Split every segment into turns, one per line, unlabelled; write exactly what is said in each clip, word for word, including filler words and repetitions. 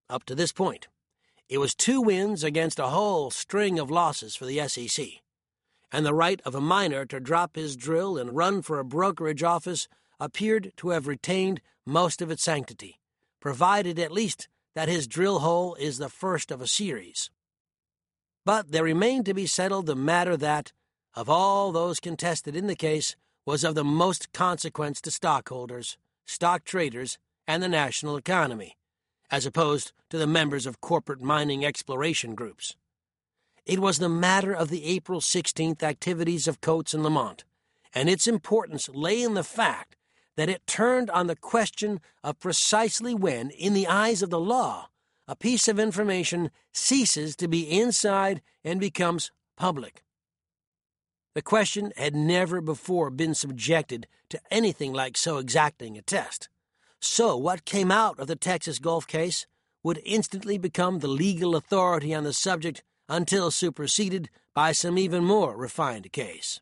up to this point. It was two wins against a whole string of losses for the S E C, and the right of a miner to drop his drill and run for a brokerage office appeared to have retained most of its sanctity, provided at least that his drill hole is the first of a series. But there remained to be settled the matter that, of all those contested in the case, was of the most consequence to stockholders, stock traders, and the national economy, as opposed to the members of corporate mining exploration groups. It was the matter of the April sixteenth activities of Coates and Lamont, and its importance lay in the fact that it turned on the question of precisely when, in the eyes of the law, a piece of information ceases to be inside and becomes public. The question had never before been subjected to anything like so exacting a test. So what came out of the Texas Gulf case would instantly become the legal authority on the subject until superseded by some even more refined case.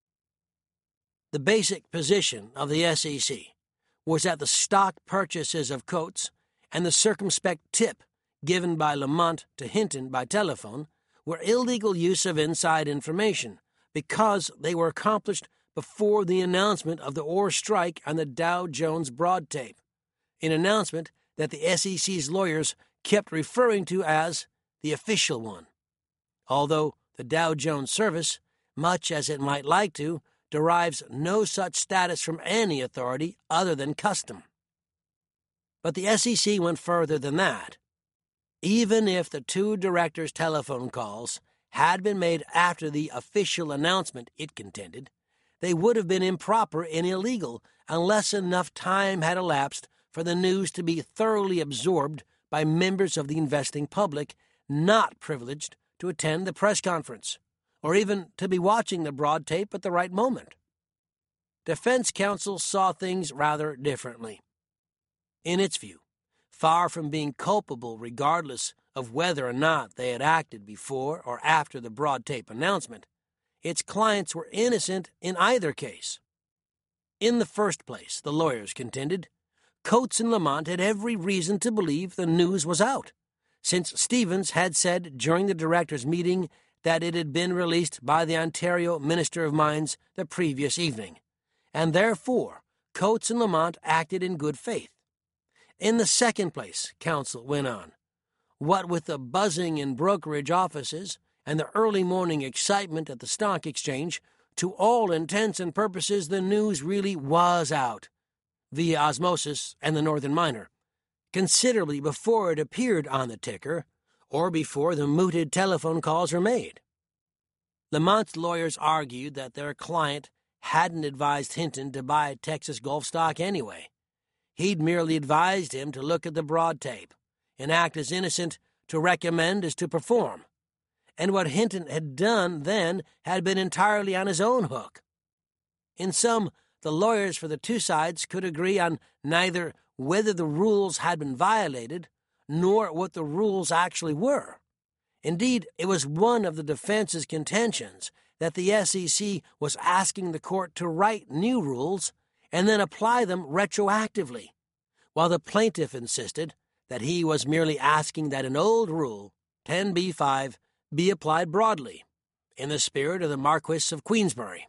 The basic position of the S E C was that the stock purchases of Coates and the circumspect tip given by Lamont to Hinton by telephone were illegal use of inside information because they were accomplished before the announcement of the ore strike on the Dow Jones broad tape, an announcement that the S E C's lawyers kept referring to as the official one, although the Dow Jones service, much as it might like to, derives no such status from any authority other than custom. But the S E C went further than that. Even if the two directors' telephone calls had been made after the official announcement, it contended, they would have been improper and illegal unless enough time had elapsed for the news to be thoroughly absorbed by members of the investing public not privileged to attend the press conference, or even to be watching the broad tape at the right moment. Defense counsel saw things rather differently. In its view, far from being culpable regardless of whether or not they had acted before or after the broad tape announcement, its clients were innocent in either case. In the first place, the lawyers contended, Coates and Lamont had every reason to believe the news was out, since Stevens had said during the directors' meeting that it had been released by the Ontario Minister of Mines the previous evening, and therefore Coates and Lamont acted in good faith. In the second place, counsel went on, what with the buzzing in brokerage offices and the early morning excitement at the stock exchange, to all intents and purposes the news really was out, via osmosis and the Northern Miner, considerably before it appeared on the ticker, or before the mooted telephone calls were made. Lamont's lawyers argued that their client hadn't advised Hinton to buy Texas Gulf stock anyway. He'd merely advised him to look at the broad tape and act as innocent to recommend as to perform. And what Hinton had done then had been entirely on his own hook. In sum, the lawyers for the two sides could agree on neither whether the rules had been violated nor what the rules actually were. Indeed, it was one of the defense's contentions that the S E C was asking the court to write new rules and then apply them retroactively, while the plaintiff insisted that he was merely asking that an old rule, ten B five, be applied broadly, in the spirit of the Marquis of Queensberry.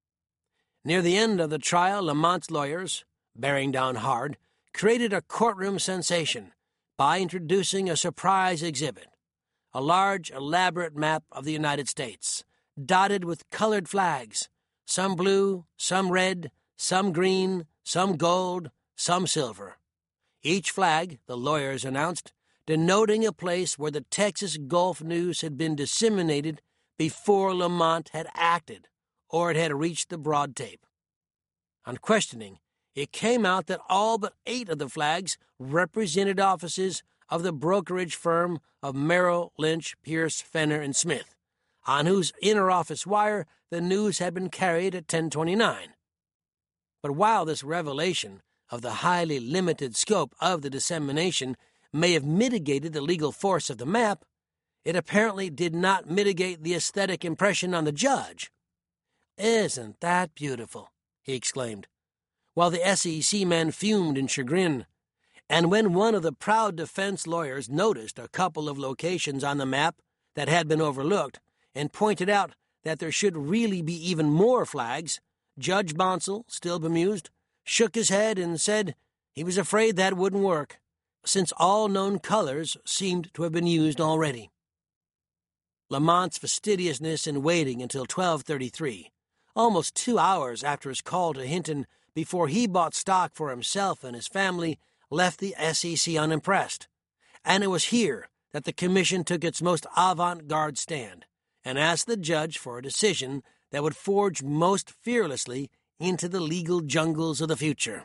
Near the end of the trial, Lamont's lawyers, bearing down hard, created a courtroom sensation by introducing a surprise exhibit, a large, elaborate map of the United States, dotted with colored flags, some blue, some red, some green, some gold, some silver. Each flag, the lawyers announced, denoting a place where the Texas Gulf news had been disseminated before Lamont had acted or it had reached the broad tape. On questioning, it came out that all but eight of the flags represented offices of the brokerage firm of Merrill, Lynch, Pierce, Fenner, and Smith, on whose inner office wire the news had been carried at ten twenty-nine. But while this revelation of the highly limited scope of the dissemination may have mitigated the legal force of the map, it apparently did not mitigate the aesthetic impression on the judge. "Isn't that beautiful?" he exclaimed, while the S E C men fumed in chagrin. And when one of the proud defense lawyers noticed a couple of locations on the map that had been overlooked and pointed out that there should really be even more flags, Judge Bonsall, still bemused, shook his head and said he was afraid that wouldn't work, since all known colors seemed to have been used already. Lamont's fastidiousness in waiting until twelve thirty-three, almost two hours after his call to Hinton before he bought stock for himself and his family, left the S E C unimpressed, and it was here that the Commission took its most avant-garde stand and asked the judge for a decision that would forge most fearlessly into the legal jungles of the future.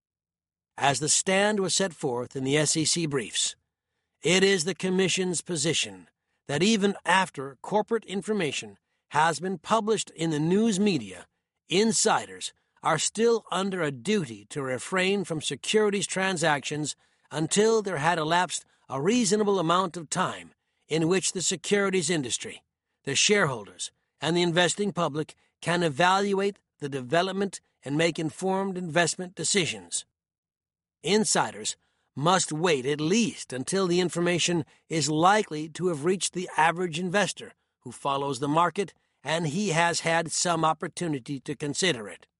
As the stand was set forth in the S E C briefs, it is the Commission's position that even after corporate information has been published in the news media, insiders are still under a duty to refrain from securities transactions until there had elapsed a reasonable amount of time in which the securities industry, the shareholders, and the investing public can evaluate the development and make informed investment decisions. Insiders must wait at least until the information is likely to have reached the average investor who follows the market and he has had some opportunity to consider it.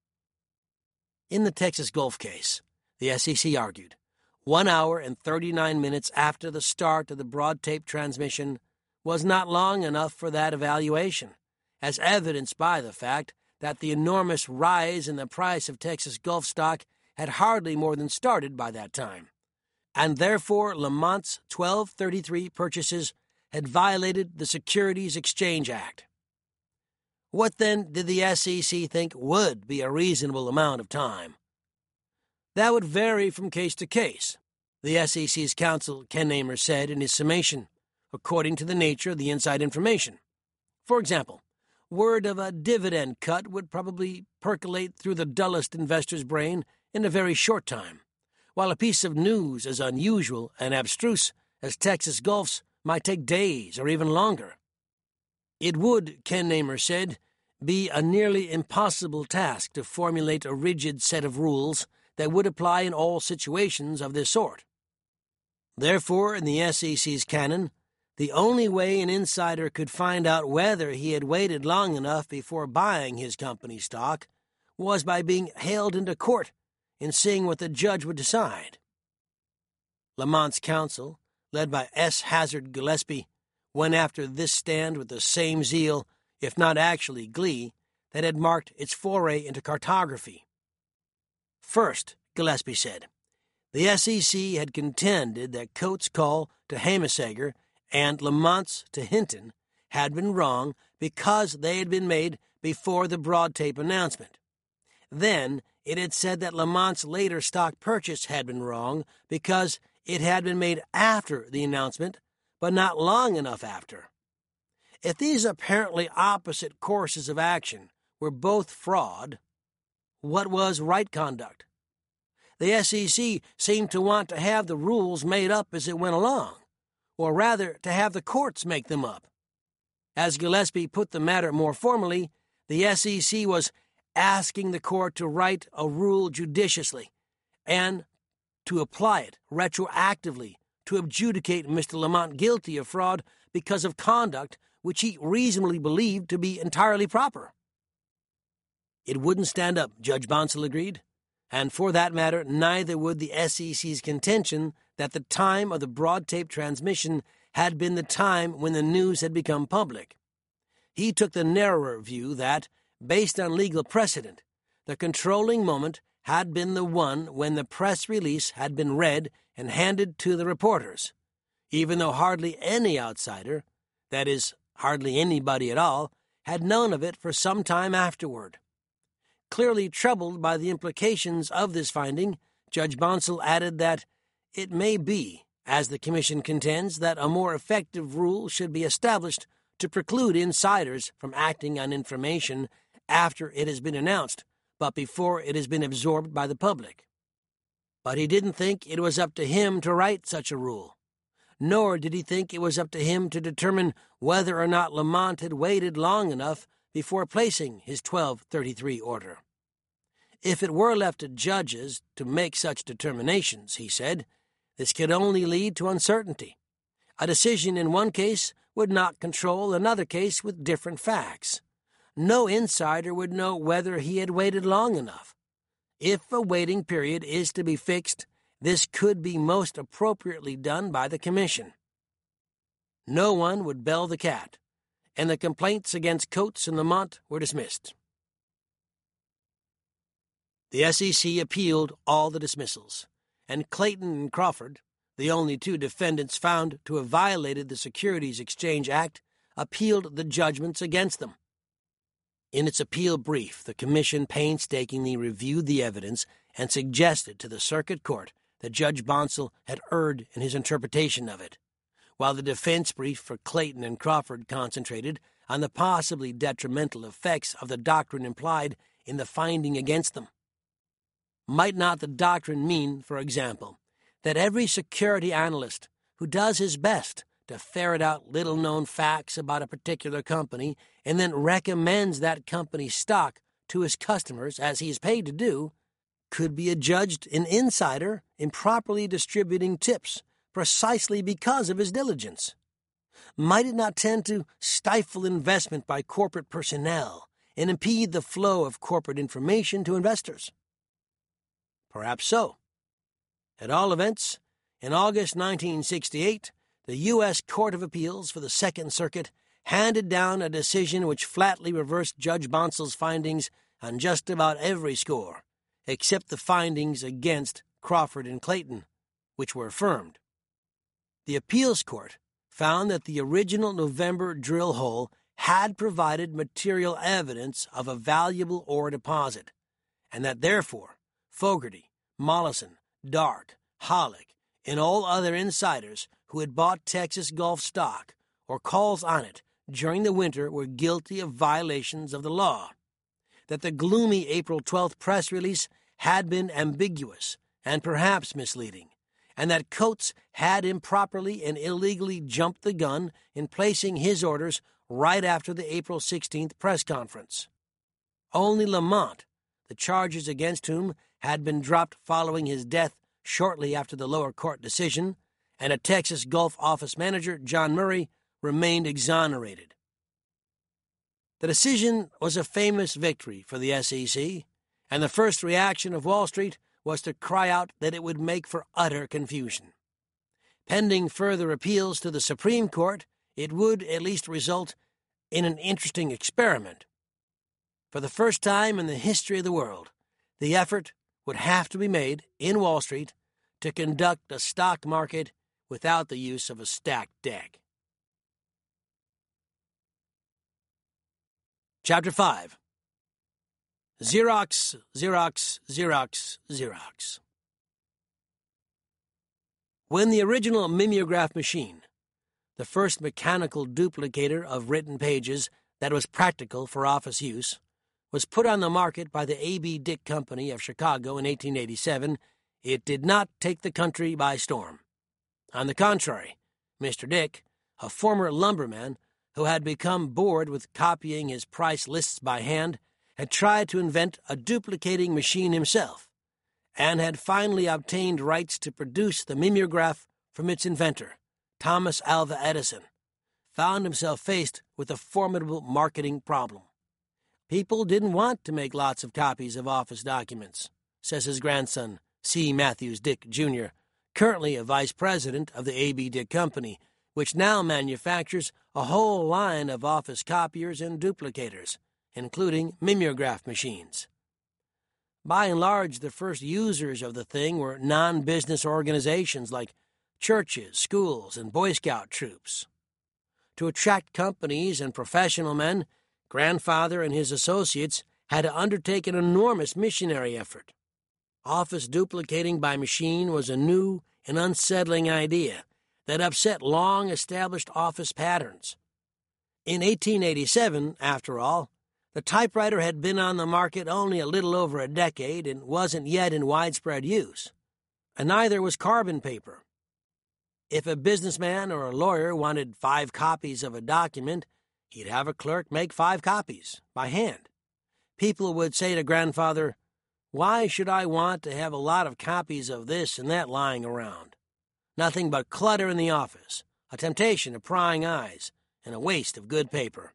In the Texas Gulf case, the S E C argued, one hour and thirty-nine minutes after the start of the broad tape transmission was not long enough for that evaluation, as evidenced by the fact that the enormous rise in the price of Texas Gulf stock had hardly more than started by that time, and therefore Lamont's twelve thirty-three purchases had violated the Securities Exchange Act. What then did the S E C think would be a reasonable amount of time? That would vary from case to case, the S E C's counsel Ken Amer said in his summation, according to the nature of the inside information. For example, word of a dividend cut would probably percolate through the dullest investor's brain in a very short time, while a piece of news as unusual and abstruse as Texas Gulf's might take days or even longer. It would, Ken Amer said, be a nearly impossible task to formulate a rigid set of rules that would apply in all situations of this sort. Therefore, in the S E C's canon, the only way an insider could find out whether he had waited long enough before buying his company stock was by being hailed into court and seeing what the judge would decide. Lamont's counsel, led by S. Hazard Gillespie, went after this stand with the same zeal, if not actually glee, that had marked its foray into cartography. First, Gillespie said, the S E C had contended that Coates' call to Hamasager and Lamont's to Hinton had been wrong because they had been made before the broad tape announcement. Then it had said that Lamont's later stock purchase had been wrong because it had been made after the announcement, but not long enough after. If these apparently opposite courses of action were both fraud, what was right conduct? The S E C seemed to want to have the rules made up as it went along, or rather to have the courts make them up. As Gillespie put the matter more formally, the S E C was asking the court to write a rule judiciously and to apply it retroactively to adjudicate Mister Lamont guilty of fraud because of conduct which he reasonably believed to be entirely proper. It wouldn't stand up, Judge Bonsall agreed, and for that matter, neither would the S E C's contention that the time of the broad tape transmission had been the time when the news had become public. He took the narrower view that, based on legal precedent, the controlling moment had been the one when the press release had been read and handed to the reporters, even though hardly any outsider, that is, hardly anybody at all, had known of it for some time afterward. Clearly troubled by the implications of this finding, Judge Bonsall added that it may be, as the Commission contends, that a more effective rule should be established to preclude insiders from acting on information after it has been announced, but before it has been absorbed by the public. But he didn't think it was up to him to write such a rule, nor did he think it was up to him to determine whether or not Lamont had waited long enough before placing his twelve thirty-three order. If it were left to judges to make such determinations, he said, This could only lead to uncertainty. A decision in one case would not control another case with different facts. No insider would know whether he had waited long enough. If a waiting period is to be fixed, this could be most appropriately done by the Commission. No one would bell the cat, and the complaints against Coates and Lamont were dismissed. The S E C appealed all the dismissals, and Clayton and Crawford, the only two defendants found to have violated the Securities Exchange Act, appealed the judgments against them. In its appeal brief, the Commission painstakingly reviewed the evidence and suggested to the Circuit Court that Judge Bonsall had erred in his interpretation of it, while the defense brief for Clayton and Crawford concentrated on the possibly detrimental effects of the doctrine implied in the finding against them. Might not the doctrine mean, for example, that every security analyst who does his best to ferret out little-known facts about a particular company and then recommends that company's stock to his customers, as he is paid to do, could be adjudged an insider improperly distributing tips precisely because of his diligence? Might it not tend to stifle investment by corporate personnel and impede the flow of corporate information to investors? Perhaps so. At all events, in August nineteen sixty-eight, the U S Court of Appeals for the Second Circuit handed down a decision which flatly reversed Judge Bonsall's findings on just about every score, except the findings against Crawford and Clayton, which were affirmed. The appeals court found that the original November drill hole had provided material evidence of a valuable ore deposit, and that therefore Fogarty, Mollison, Dark, Hollick, and all other insiders who had bought Texas Gulf stock or calls on it during the winter were guilty of violations of the law, that the gloomy April twelfth press release had been ambiguous and perhaps misleading, and that Coates had improperly and illegally jumped the gun in placing his orders right after the April sixteenth press conference. Only Lamont, the charges against whom had been dropped following his death shortly after the lower court decision, and a Texas Gulf office manager, John Murray, remained exonerated. The decision was a famous victory for the S E C, and the first reaction of Wall Street was to cry out that it would make for utter confusion. Pending further appeals to the Supreme Court, it would at least result in an interesting experiment. For the first time in the history of the world, the effort would have to be made in Wall Street to conduct a stock market without the use of a stacked deck. Chapter five. Xerox, Xerox, Xerox, Xerox. When the original mimeograph machine, the first mechanical duplicator of written pages that was practical for office use, was put on the market by the A B Dick Company of Chicago in eighteen eighty-seven, it did not take the country by storm. On the contrary, Mister Dick, a former lumberman who had become bored with copying his price lists by hand, had tried to invent a duplicating machine himself, and had finally obtained rights to produce the mimeograph from its inventor, Thomas Alva Edison, found himself faced with a formidable marketing problem. People didn't want to make lots of copies of office documents, says his grandson, C. Matthews Dick, Junior, currently a vice president of the A B Dick Company, which now manufactures a whole line of office copiers and duplicators, including mimeograph machines. By and large, the first users of the thing were non-business organizations like churches, schools, and Boy Scout troops. To attract companies and professional men, Grandfather and his associates had to undertake an enormous missionary effort. Office duplicating by machine was a new and unsettling idea that upset long-established office patterns. In eighteen eighty-seven, after all, the typewriter had been on the market only a little over a decade and wasn't yet in widespread use, and neither was carbon paper. If a businessman or a lawyer wanted five copies of a document, he'd have a clerk make five copies, by hand. People would say to Grandfather, "Why should I want to have a lot of copies of this and that lying around? Nothing but clutter in the office, a temptation of prying eyes, and a waste of good paper.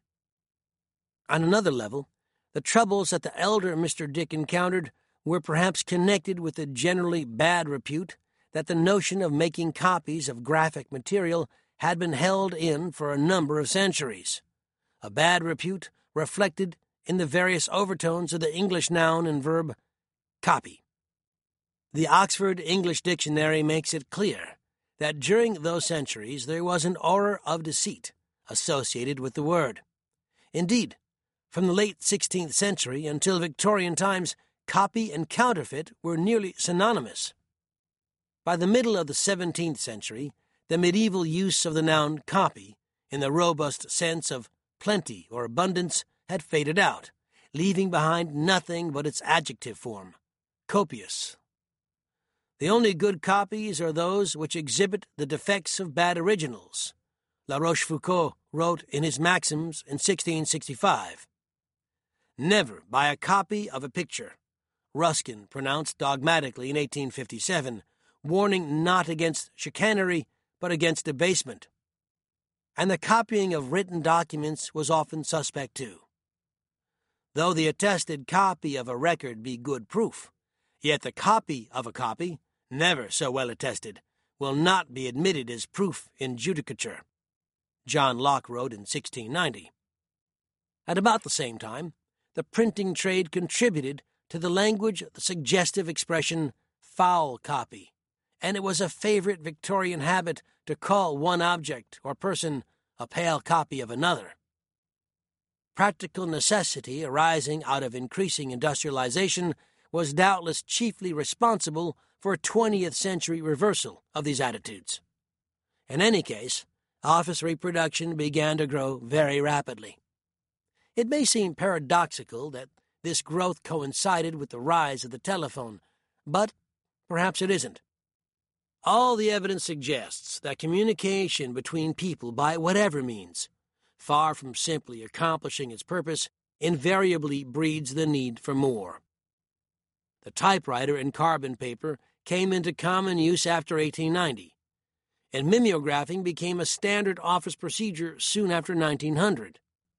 On another level, the troubles that the elder Mister Dick encountered were perhaps connected with the generally bad repute that the notion of making copies of graphic material had been held in for a number of centuries, a bad repute reflected in the various overtones of the English noun and verb copy. The Oxford English Dictionary makes it clear that during those centuries there was an aura of deceit associated with the word. Indeed, from the late sixteenth century until Victorian times, copy and counterfeit were nearly synonymous. By the middle of the seventeenth century, the medieval use of the noun copy, in the robust sense of plenty or abundance, had faded out, leaving behind nothing but its adjective form, copious. The only good copies are those which exhibit the defects of bad originals, La Rochefoucauld wrote in his Maxims in sixteen sixty-five. Never buy a copy of a picture, Ruskin pronounced dogmatically in eighteen fifty-seven, warning not against chicanery, but against debasement. And the copying of written documents was often suspect too. Though the attested copy of a record be good proof, yet the copy of a copy, never so well attested, will not be admitted as proof in judicature, John Locke wrote in sixteen ninety. At about the same time, the printing trade contributed to the language the suggestive expression foul copy, and it was a favorite Victorian habit to call one object or person a pale copy of another. Practical necessity arising out of increasing industrialization was doubtless chiefly responsible for a twentieth century reversal of these attitudes. In any case, office reproduction began to grow very rapidly. It may seem paradoxical that this growth coincided with the rise of the telephone, but perhaps it isn't. All the evidence suggests that communication between people by whatever means, far from simply accomplishing its purpose, invariably breeds the need for more. The typewriter and carbon paper came into common use after eighteen ninety, and mimeographing became a standard office procedure soon after nineteen hundred.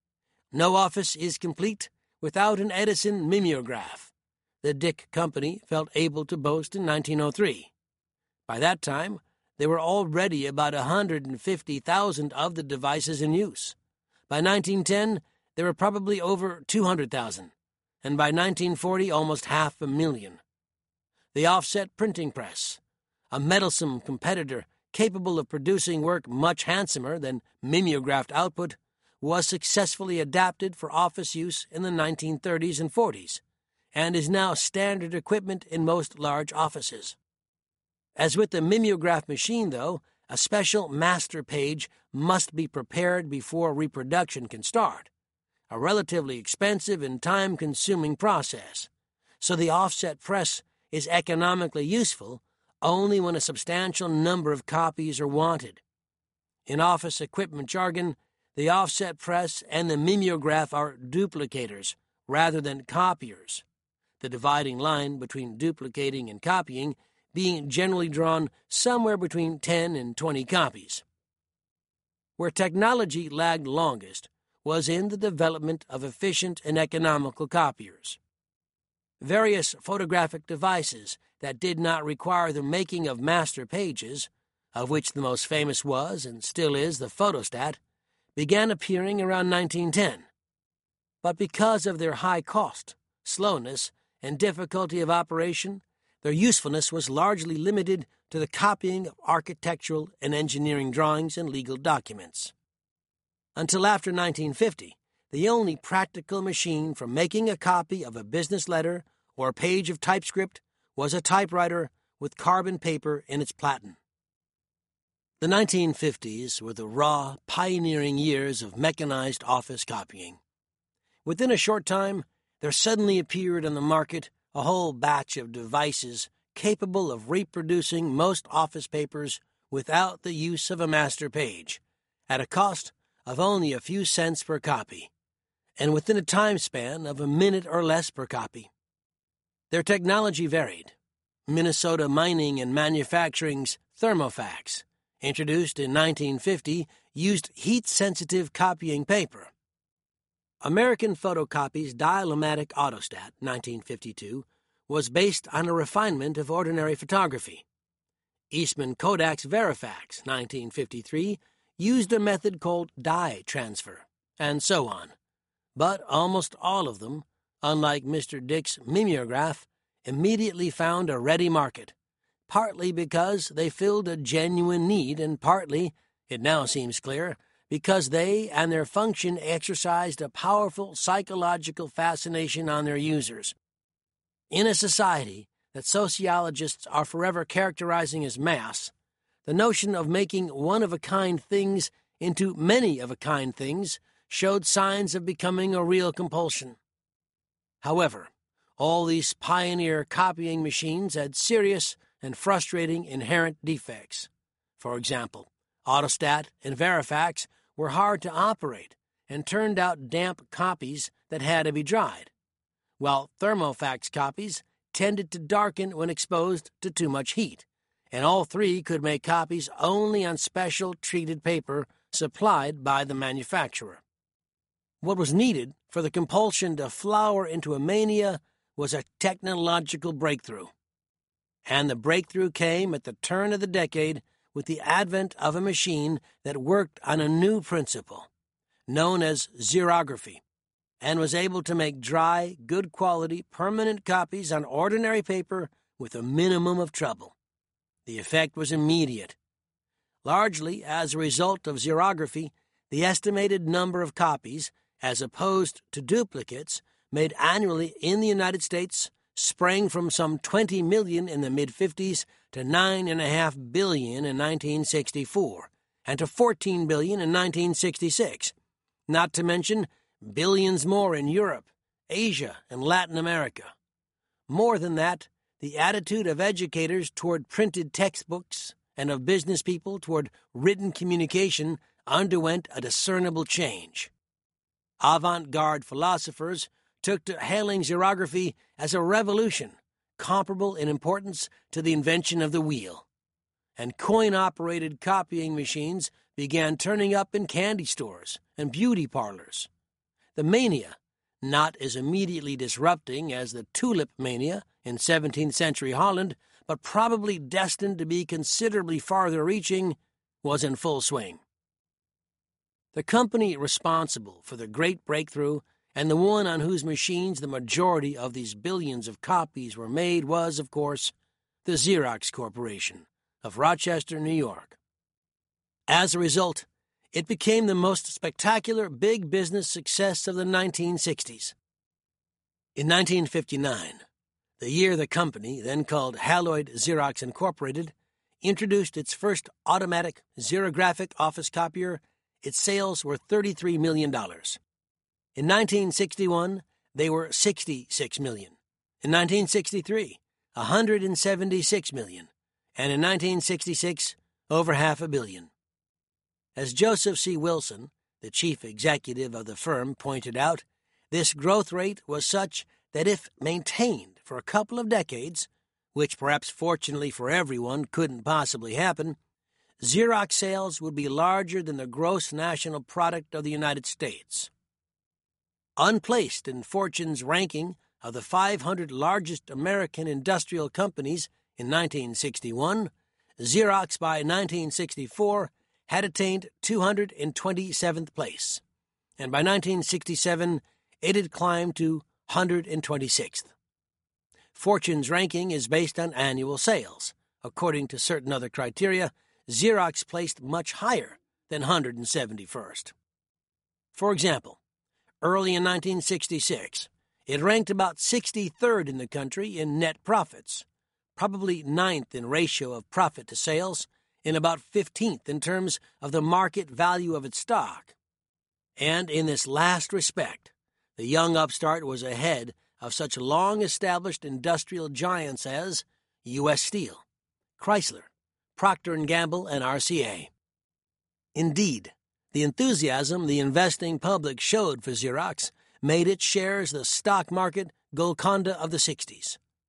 No office is complete without an Edison mimeograph, the Dick Company felt able to boast in nineteen oh three. By that time, there were already about one hundred fifty thousand of the devices in use. By nineteen ten, there were probably over two hundred thousand, and by nineteen forty, almost half a million. The offset printing press, a meddlesome competitor capable of producing work much handsomer than mimeographed output, was successfully adapted for office use in the nineteen thirties and forties, and is now standard equipment in most large offices. As with the mimeograph machine, though, a special master page must be prepared before reproduction can start, a relatively expensive and time-consuming process, so the offset press is economically useful only when a substantial number of copies are wanted. In office equipment jargon, the offset press and the mimeograph are duplicators rather than copiers, the dividing line between duplicating and copying being generally drawn somewhere between ten and twenty copies. Where technology lagged longest was in the development of efficient and economical copiers. Various photographic devices that did not require the making of master pages, of which the most famous was and still is the photostat, began appearing around nineteen ten. But because of their high cost, slowness, and difficulty of operation, their usefulness was largely limited to the copying of architectural and engineering drawings and legal documents. Until after nineteen fifty, the only practical machine for making a copy of a business letter or a page of typescript was a typewriter with carbon paper in its platen. The nineteen fifties were the raw, pioneering years of mechanized office copying. Within a short time, there suddenly appeared on the market a whole batch of devices capable of reproducing most office papers without the use of a master page, at a cost of only a few cents per copy, and within a time span of a minute or less per copy. Their technology varied. Minnesota Mining and Manufacturing's Thermofax, introduced in nineteen fifty, used heat-sensitive copying paper. American Photocopy's Dial-O-Matic Autostat, nineteen fifty-two, was based on a refinement of ordinary photography. Eastman Kodak's Verifax, nineteen fifty-three, used a method called dye transfer, and so on. But almost all of them, unlike Mister Dick's mimeograph, immediately found a ready market, partly because they filled a genuine need and partly, it now seems clear, because they and their function exercised a powerful psychological fascination on their users. In a society that sociologists are forever characterizing as mass, the notion of making one-of-a-kind things into many-of-a-kind things showed signs of becoming a real compulsion. However, all these pioneer copying machines had serious and frustrating inherent defects. For example, Autostat and Verifax were hard to operate and turned out damp copies that had to be dried, while Thermofax copies tended to darken when exposed to too much heat, and all three could make copies only on special treated paper supplied by the manufacturer. What was needed for the compulsion to flower into a mania was a technological breakthrough. And the breakthrough came at the turn of the decade with the advent of a machine that worked on a new principle, known as xerography, and was able to make dry, good-quality, permanent copies on ordinary paper with a minimum of trouble. The effect was immediate. Largely as a result of xerography, the estimated number of copies, as opposed to duplicates, made annually in the United States sprang from some twenty million in the mid-fifties to nine point five billion in nineteen sixty-four, and to fourteen billion in nineteen sixty-six, not to mention billions more in Europe, Asia, and Latin America. More than that, the attitude of educators toward printed textbooks and of business people toward written communication underwent a discernible change. Avant-garde philosophers took to hailing xerography as a revolution comparable in importance to the invention of the wheel, and coin-operated copying machines began turning up in candy stores and beauty parlors. The mania, not as immediately disrupting as the tulip mania in seventeenth century Holland, but probably destined to be considerably farther reaching, was in full swing. The company responsible for the great breakthrough and the one on whose machines the majority of these billions of copies were made was, of course, the Xerox Corporation of Rochester, New York. As a result, it became the most spectacular big business success of the nineteen sixties. In nineteen fifty-nine, the year the company, then called Haloid Xerox Incorporated, introduced its first automatic xerographic office copier, its sales were thirty-three million dollars. In nineteen sixty-one, they were sixty-six million dollars. In nineteen sixty-three, one hundred seventy-six million dollars. And in nineteen sixty-six, over half a billion. As Joseph C. Wilson, the chief executive of the firm, pointed out, this growth rate was such that if maintained for a couple of decades, which perhaps fortunately for everyone couldn't possibly happen, Xerox sales would be larger than the gross national product of the United States. Unplaced in Fortune's ranking of the five hundred largest American industrial companies in nineteen sixty-one, Xerox by nineteen sixty-four had attained two hundred twenty-seventh place, and by nineteen sixty-seven it had climbed to one hundred twenty-sixth. Fortune's ranking is based on annual sales. According to certain other criteria, Xerox placed much higher than one hundred seventy-first. For example, early in nineteen sixty-six, it ranked about sixty-third in the country in net profits, probably ninth in ratio of profit to sales, and about fifteenth in terms of the market value of its stock. And in this last respect, the young upstart was ahead of such long-established industrial giants as U S Steel, Chrysler, Procter and Gamble, and R C A. Indeed, the enthusiasm the investing public showed for Xerox made its shares the stock market Golconda of the sixties.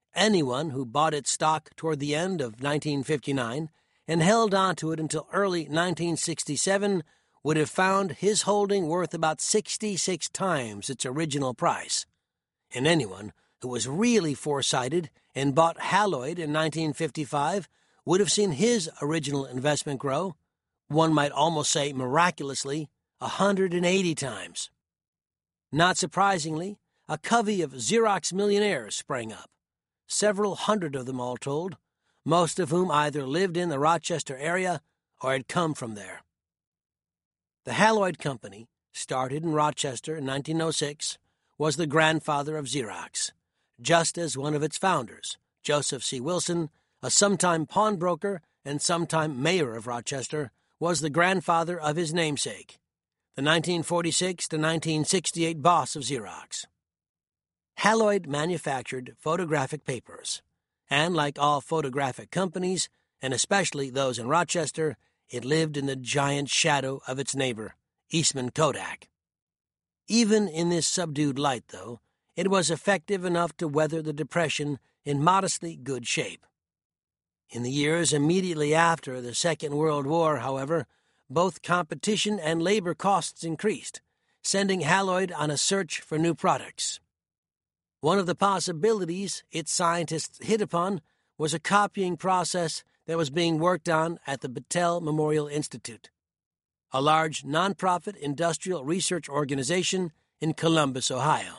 Anyone who bought its stock toward the end of nineteen fifty-nine and held on to it until early nineteen sixty-seven would have found his holding worth about sixty-six times its original price. And anyone who was really foresighted and bought Haloid in nineteen fifty-five would have seen his original investment grow, one might almost say miraculously, one hundred eighty times. Not surprisingly, a covey of Xerox millionaires sprang up, several hundred of them all told, most of whom either lived in the Rochester area or had come from there. The Haloid Company, started in Rochester in nineteen oh six, was the grandfather of Xerox, just as one of its founders, Joseph C. Wilson, a sometime pawnbroker and sometime mayor of Rochester, was the grandfather of his namesake, the nineteen forty-six to nineteen sixty-eight boss of Xerox. Haloid manufactured photographic papers, and like all photographic companies, and especially those in Rochester, it lived in the giant shadow of its neighbor, Eastman Kodak. Even in this subdued light, though, it was effective enough to weather the Depression in modestly good shape. In the years immediately after the Second World War, however, both competition and labor costs increased, sending Haloid on a search for new products. One of the possibilities its scientists hit upon was a copying process that was being worked on at the Battelle Memorial Institute, a large nonprofit industrial research organization in Columbus, Ohio.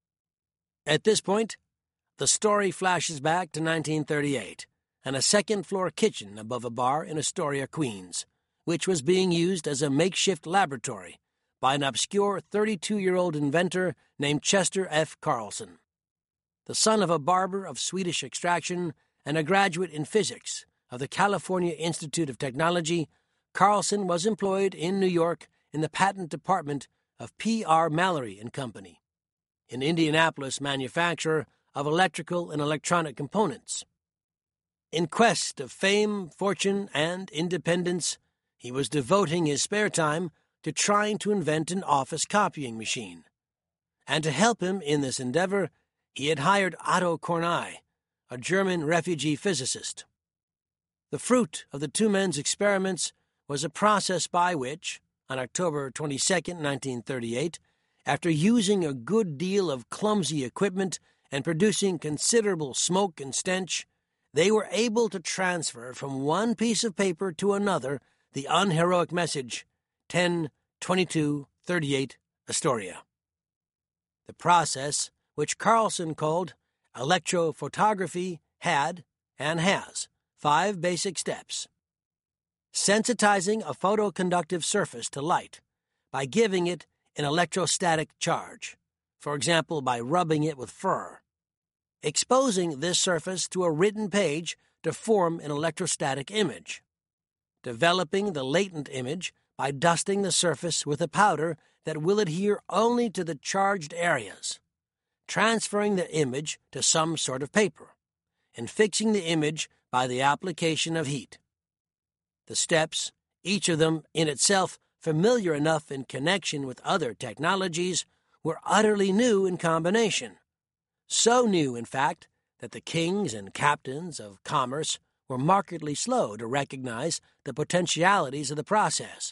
At this point, the story flashes back to nineteen thirty-eight and a second-floor kitchen above a bar in Astoria, Queens, which was being used as a makeshift laboratory by an obscure thirty-two-year-old inventor named Chester F. Carlson. The son of a barber of Swedish extraction and a graduate in physics of the California Institute of Technology, Carlson was employed in New York in the patent department of P R Mallory and Company, an Indianapolis manufacturer of electrical and electronic components. In quest of fame, fortune, and independence, he was devoting his spare time to trying to invent an office copying machine. And to help him in this endeavor, he had hired Otto Kornai, a German refugee physicist. The fruit of the two men's experiments was a process by which, on October twenty-second, nineteen thirty-eight, after using a good deal of clumsy equipment and producing considerable smoke and stench, they were able to transfer from one piece of paper to another the unheroic message, ten twenty-two thirty-eight Astoria. The process, which Carlson called electrophotography, had, and has, five basic steps. Sensitizing a photoconductive surface to light by giving it an electrostatic charge, for example by rubbing it with fur. Exposing this surface to a written page to form an electrostatic image. Developing the latent image by dusting the surface with a powder that will adhere only to the charged areas. Transferring the image to some sort of paper, and fixing the image by the application of heat. The steps, each of them in itself familiar enough in connection with other technologies, were utterly new in combination. So new, in fact, that the kings and captains of commerce were markedly slow to recognize the potentialities of the process.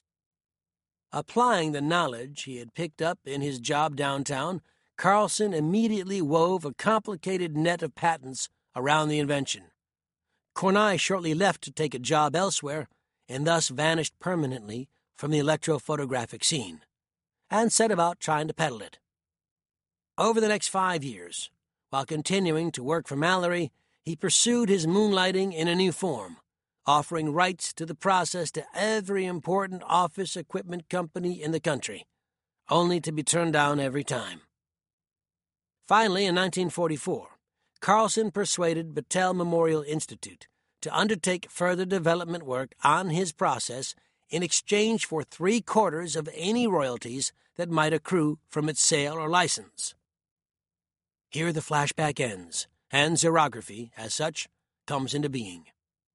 Applying the knowledge he had picked up in his job downtown, Carlson immediately wove a complicated net of patents around the invention. Kornai shortly left to take a job elsewhere and thus vanished permanently from the electrophotographic scene, and set about trying to peddle it. Over the next five years, while continuing to work for Mallory, he pursued his moonlighting in a new form, offering rights to the process to every important office equipment company in the country, only to be turned down every time. Finally, in nineteen forty-four, Carlson persuaded Battelle Memorial Institute to undertake further development work on his process in exchange for three-quarters of any royalties that might accrue from its sale or license. Here the flashback ends, and xerography, as such, comes into being.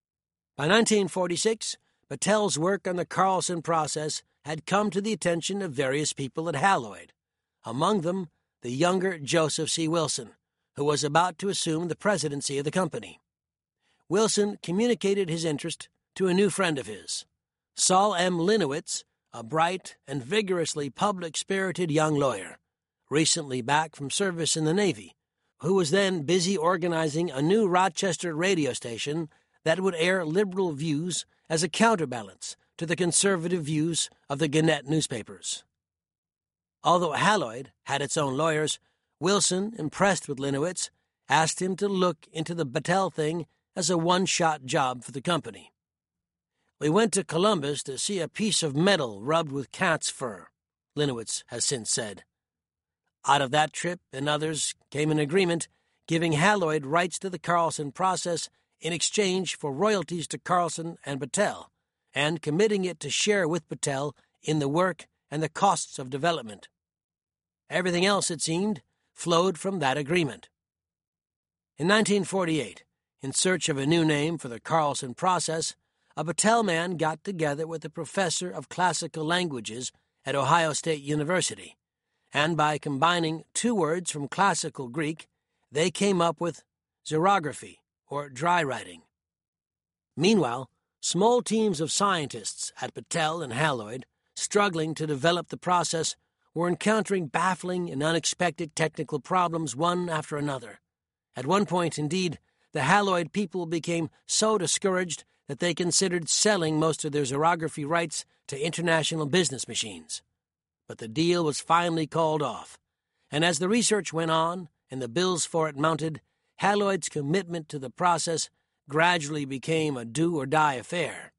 By nineteen forty-six, Battelle's work on the Carlson process had come to the attention of various people at Haloid, among them the younger Joseph C. Wilson, who was about to assume the presidency of the company. Wilson communicated his interest to a new friend of his, Saul M. Linowitz, a bright and vigorously public-spirited young lawyer, recently back from service in the Navy, who was then busy organizing a new Rochester radio station that would air liberal views as a counterbalance to the conservative views of the Gannett newspapers. Although Haloid had its own lawyers, Wilson, impressed with Linowitz, asked him to look into the Battelle thing as a one-shot job for the company. "We went to Columbus to see a piece of metal rubbed with cat's fur," Linowitz has since said. Out of that trip and others came an agreement giving Haloid rights to the Carlson process in exchange for royalties to Carlson and Battelle, and committing it to share with Battelle in the work and the costs of development. Everything else, it seemed, flowed from that agreement. In nineteen forty-eight, in search of a new name for the Carlson process, a Battelle man got together with a professor of classical languages at Ohio State University, and by combining two words from classical Greek, they came up with xerography, or dry writing. Meanwhile, small teams of scientists at Battelle and Haloid, struggling to develop the process, were encountering baffling and unexpected technical problems one after another. At one point, indeed, the Haloid people became so discouraged that they considered selling most of their xerography rights to international business machines. But the deal was finally called off, and as the research went on and the bills for it mounted, Haloid's commitment to the process gradually became a do-or-die affair.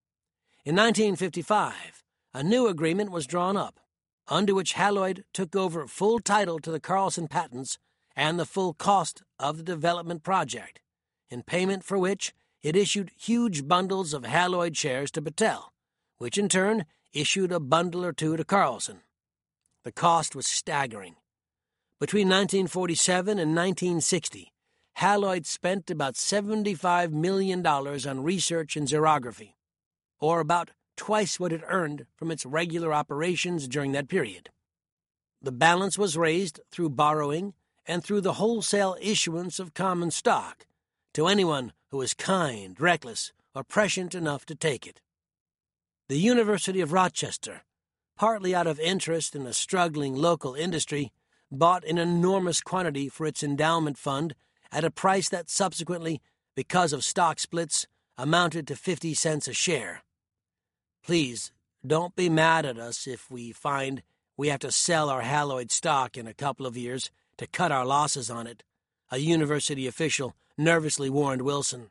In nineteen fifty-five, a new agreement was drawn up, under which Haloid took over full title to the Carlson patents and the full cost of the development project, in payment for which it issued huge bundles of Haloid shares to Battelle, which in turn issued a bundle or two to Carlson. The cost was staggering. Between nineteen forty-seven and nineteen sixty, Haloid spent about seventy-five million dollars on research and xerography, or about twice what it earned from its regular operations during that period. The balance was raised through borrowing and through the wholesale issuance of common stock to anyone who was kind, reckless, or prescient enough to take it. The University of Rochester, partly out of interest in a struggling local industry, bought an enormous quantity for its endowment fund at a price that subsequently, because of stock splits, amounted to fifty cents a share. Please, don't be mad at us if we find we have to sell our Haloid stock in a couple of years to cut our losses on it, a university official nervously warned Wilson.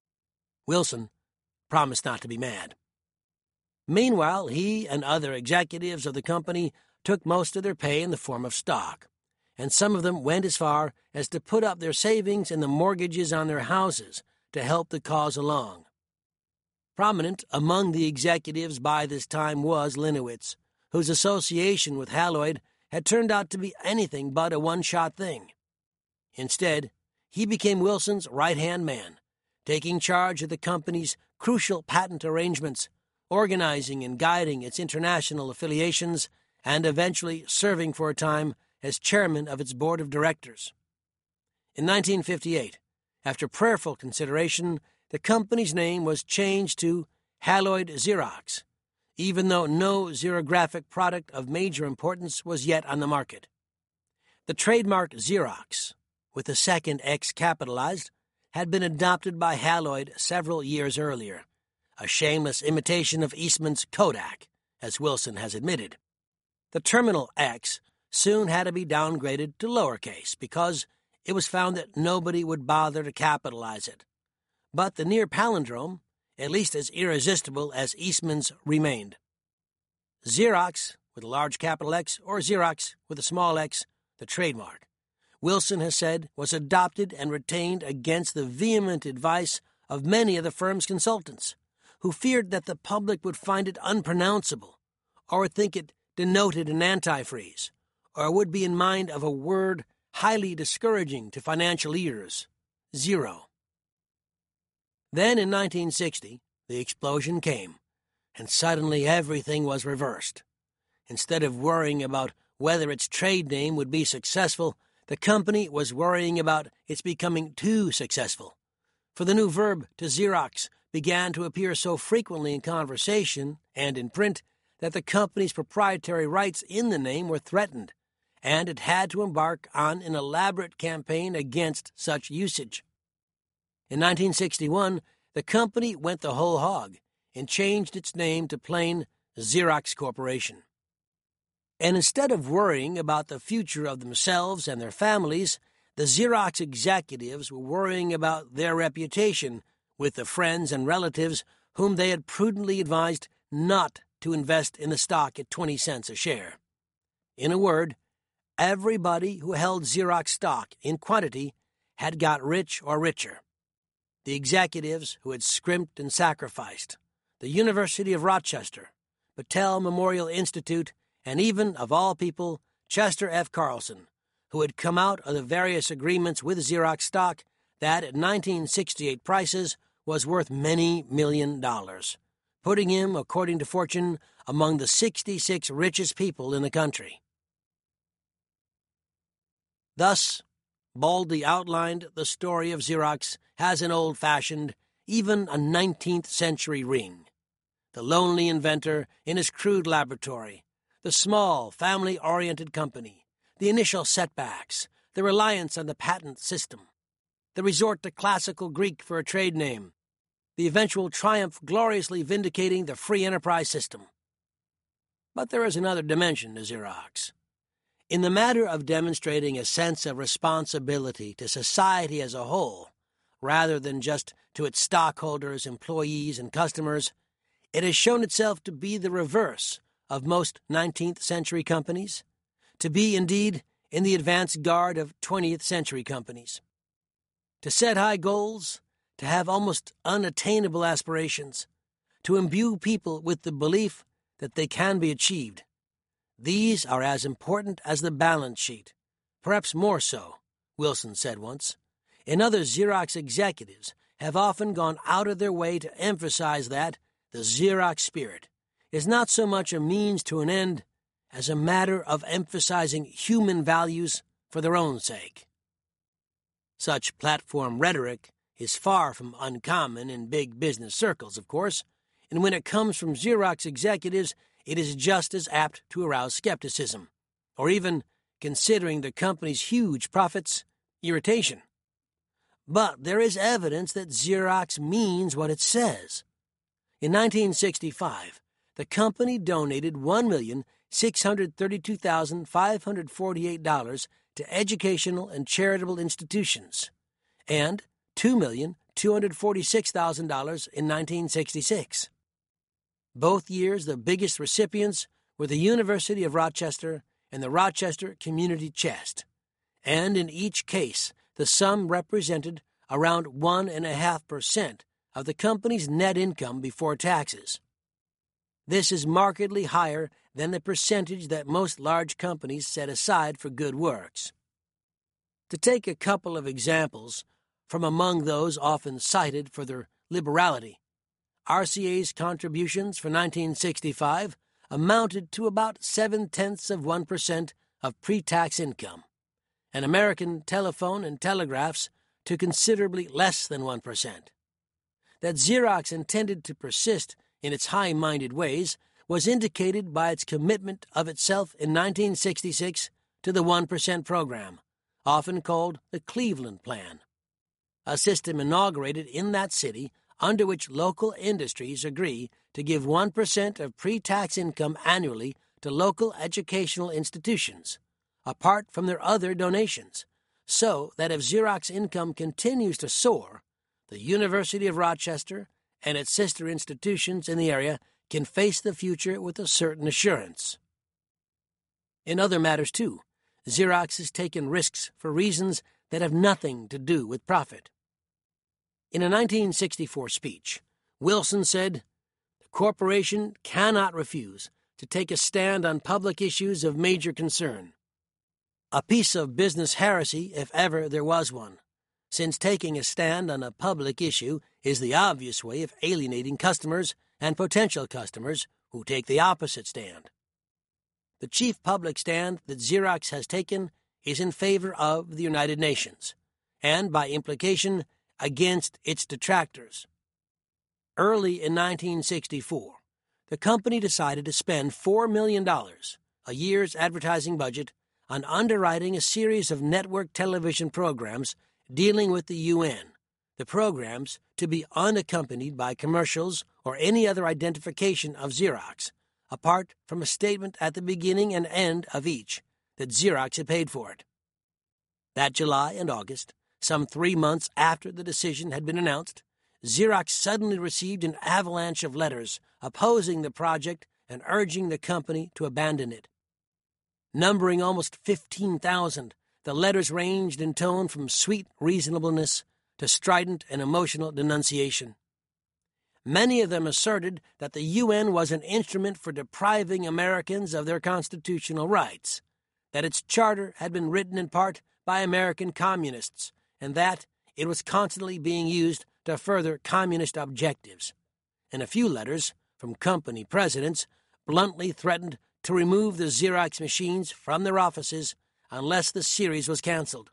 Wilson promised not to be mad. Meanwhile, he and other executives of the company took most of their pay in the form of stock, and some of them went as far as to put up their savings and the mortgages on their houses to help the cause along. Prominent among the executives by this time was Linowitz, whose association with Haloid had turned out to be anything but a one-shot thing. Instead, he became Wilson's right-hand man, taking charge of the company's crucial patent arrangements, organizing and guiding its international affiliations, and eventually serving for a time as chairman of its board of directors. In nineteen fifty-eight, after prayerful consideration, the company's name was changed to Haloid Xerox, even though no xerographic product of major importance was yet on the market. The trademark Xerox, with the second X capitalized, had been adopted by Haloid several years earlier, a shameless imitation of Eastman's Kodak, as Wilson has admitted. The terminal X soon had to be downgraded to lowercase because it was found that nobody would bother to capitalize it. But the near palindrome, at least as irresistible as Eastman's, remained. Xerox, with a large capital X, or Xerox, with a small x, the trademark, Wilson has said, was adopted and retained against the vehement advice of many of the firm's consultants, who feared that the public would find it unpronounceable, or would think it denoted an antifreeze, or would be in mind of a word highly discouraging to financial ears, zero. Then in nineteen sixty, the explosion came, and suddenly everything was reversed. Instead of worrying about whether its trade name would be successful, The company was worrying about its becoming too successful, for the new verb to Xerox began to appear so frequently in conversation and in print that the company's proprietary rights in the name were threatened, and it had to embark on an elaborate campaign against such usage. In nineteen sixty-one, the company went the whole hog and changed its name to plain Xerox Corporation. And instead of worrying about the future of themselves and their families, the Xerox executives were worrying about their reputation with the friends and relatives whom they had prudently advised not to invest in the stock at twenty cents a share. In a word, everybody who held Xerox stock in quantity had got rich or richer. The executives who had scrimped and sacrificed, the University of Rochester, Battelle Memorial Institute, and even, of all people, Chester F. Carlson, who had come out of the various agreements with Xerox stock that at nineteen sixty-eight prices was worth many million dollars, putting him, according to Fortune, among the sixty-six richest people in the country. Thus, baldly outlined, the story of Xerox has an old-fashioned, even a nineteenth century ring. The lonely inventor in his crude laboratory, the small, family-oriented company, the initial setbacks, the reliance on the patent system, the resort to classical Greek for a trade name, the eventual triumph gloriously vindicating the free enterprise system. But there is another dimension to Xerox. In the matter of demonstrating a sense of responsibility to society as a whole, rather than just to its stockholders, employees, and customers, it has shown itself to be the reverse of most nineteenth century companies, to be, indeed, in the advance guard of twentieth century companies. To set high goals, to have almost unattainable aspirations, to imbue people with the belief that they can be achieved. These are as important as the balance sheet, perhaps more so, Wilson said once. And other Xerox executives have often gone out of their way to emphasize that the Xerox spirit is not so much a means to an end as a matter of emphasizing human values for their own sake. Such platform rhetoric is far from uncommon in big business circles, of course, and when it comes from Xerox executives, it is just as apt to arouse skepticism, or even, considering the company's huge profits, irritation. But there is evidence that Xerox means what it says. In nineteen sixty-five, the company donated one million six hundred thirty-two thousand five hundred forty-eight dollars to educational and charitable institutions, and two million two hundred forty-six thousand dollars in nineteen sixty-six. Both years, the biggest recipients were the University of Rochester and the Rochester Community Chest, and in each case, the sum represented around one and a half percent of the company's net income before taxes. This is markedly higher than the percentage that most large companies set aside for good works. To take a couple of examples from among those often cited for their liberality, R C A's contributions for nineteen sixty-five amounted to about seven-tenths of one percent of pre-tax income, and American Telephone and Telegraphs to considerably less than one percent. That Xerox intended to persist in its high-minded ways was indicated by its commitment of itself in nineteen sixty-six to the one percent program, often called the Cleveland Plan, a system inaugurated in that city under which local industries agree to give one percent of pre-tax income annually to local educational institutions, apart from their other donations, so that if Xerox income continues to soar, the University of Rochester and its sister institutions in the area can face the future with a certain assurance. In other matters, too, Xerox has taken risks for reasons that have nothing to do with profit. In a nineteen sixty-four speech, Wilson said, "The corporation cannot refuse to take a stand on public issues of major concern. A piece of business heresy, if ever there was one, since taking a stand on a public issue is the obvious way of alienating customers and potential customers who take the opposite stand. The chief public stand that Xerox has taken is in favor of the United Nations, and by implication, against its detractors. Early in nineteen sixty-four, the company decided to spend four million dollars, a year's advertising budget, on underwriting a series of network television programs dealing with the U N, the programs to be unaccompanied by commercials or any other identification of Xerox, apart from a statement at the beginning and end of each that Xerox had paid for it. That July and August, some three months after the decision had been announced, Xerox suddenly received an avalanche of letters opposing the project and urging the company to abandon it. Numbering almost fifteen thousand, the letters ranged in tone from sweet reasonableness to strident and emotional denunciation. Many of them asserted that the U N was an instrument for depriving Americans of their constitutional rights, that its charter had been written in part by American communists, and that it was constantly being used to further communist objectives. And a few letters from company presidents bluntly threatened to remove the Xerox machines from their offices unless the series was canceled.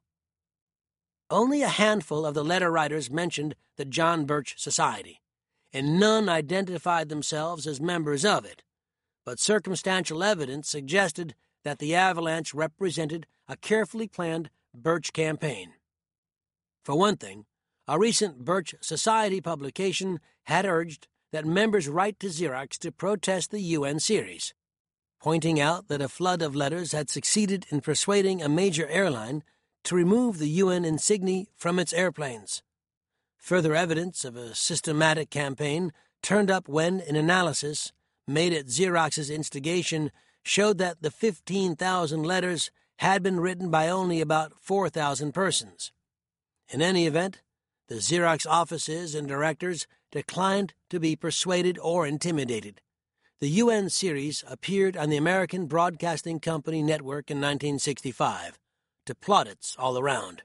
Only a handful of the letter writers mentioned the John Birch Society, and none identified themselves as members of it, but circumstantial evidence suggested that the avalanche represented a carefully planned Birch campaign. For one thing, a recent Birch Society publication had urged that members write to Xerox to protest the U N series, pointing out that a flood of letters had succeeded in persuading a major airline to remove the U N insignia from its airplanes. Further evidence of a systematic campaign turned up when an analysis made at Xerox's instigation showed that the fifteen thousand letters had been written by only about four thousand persons. In any event, the Xerox offices and directors declined to be persuaded or intimidated. The U N series appeared on the American Broadcasting Company network in nineteen sixty-five, to plaudits all around.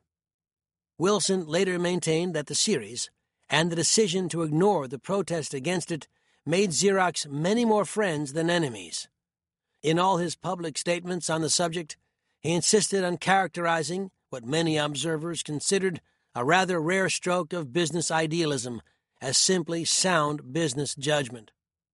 Wilson later maintained that the series, and the decision to ignore the protest against it, made Xerox many more friends than enemies. In all his public statements on the subject, he insisted on characterizing what many observers considered a rather rare stroke of business idealism as simply sound business judgment.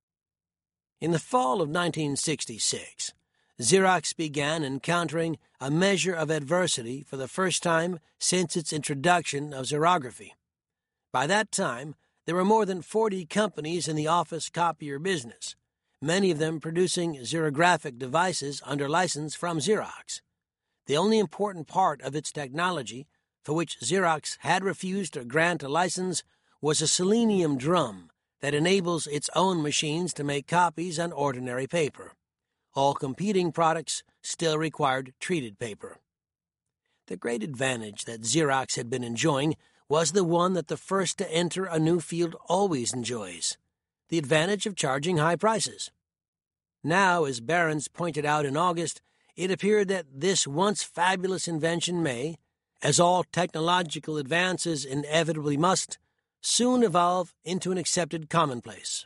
In the fall of nineteen sixty-six, Xerox began encountering a measure of adversity for the first time since its introduction of xerography. By that time, there were more than forty companies in the office copier business, many of them producing xerographic devices under license from Xerox. The only important part of its technology, for which Xerox had refused to grant a license, was a selenium drum that enables its own machines to make copies on ordinary paper. All competing products still required treated paper. The great advantage that Xerox had been enjoying was the one that the first to enter a new field always enjoys, the advantage of charging high prices. Now, as Behrens pointed out in August, it appeared that this once fabulous invention may, as all technological advances inevitably must, soon evolve into an accepted commonplace.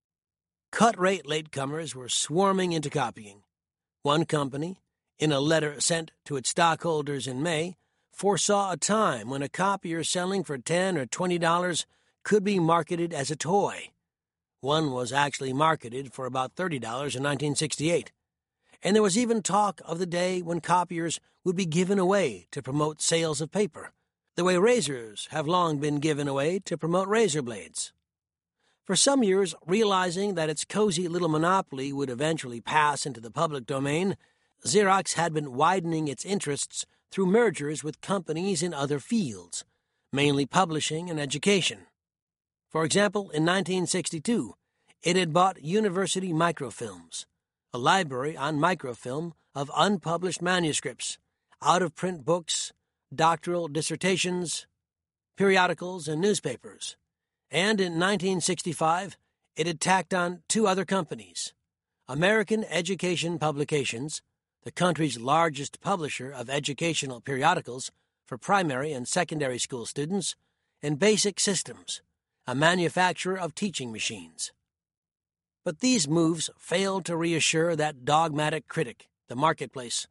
Cut-rate latecomers were swarming into copying. One company, in a letter sent to its stockholders in May, foresaw a time when a copier selling for ten dollars or twenty dollars could be marketed as a toy. One was actually marketed for about thirty dollars in nineteen sixty-eight. And there was even talk of the day when copiers would be given away to promote sales of paper, the way razors have long been given away to promote razor blades. For some years, realizing that its cozy little monopoly would eventually pass into the public domain, Xerox had been widening its interests through mergers with companies in other fields, mainly publishing and education. For example, in nineteen sixty-two, it had bought University Microfilms, a library on microfilm of unpublished manuscripts, out-of-print books, doctoral dissertations, periodicals, and newspapers. And in nineteen sixty-five, it had tacked on two other companies, American Education Publications, the country's largest publisher of educational periodicals for primary and secondary school students, and Basic Systems, a manufacturer of teaching machines. But these moves failed to reassure that dogmatic critic, the marketplace,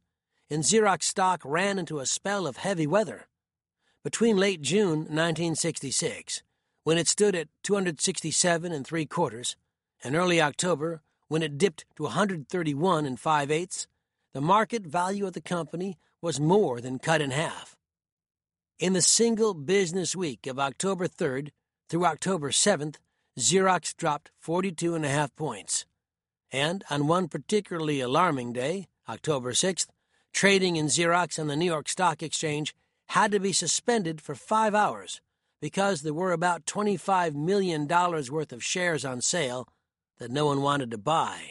and Xerox stock ran into a spell of heavy weather. Between late June nineteen sixty-six, when it stood at two hundred sixty-seven and three quarters, and early October, when it dipped to one hundred thirty-one and five eighths, the market value of the company was more than cut in half. In the single business week of October third through October seventh, Xerox dropped forty-two and a half points. And on one particularly alarming day, October sixth, trading in Xerox on the New York Stock Exchange had to be suspended for five hours because there were about twenty-five million dollars worth of shares on sale that no one wanted to buy.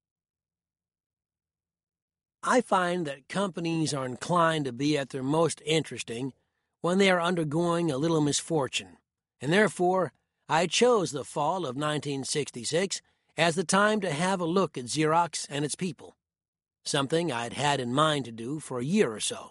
I find that companies are inclined to be at their most interesting when they are undergoing a little misfortune, and therefore I chose the fall of nineteen sixty-six as the time to have a look at Xerox and its people, something I'd had in mind to do for a year or so.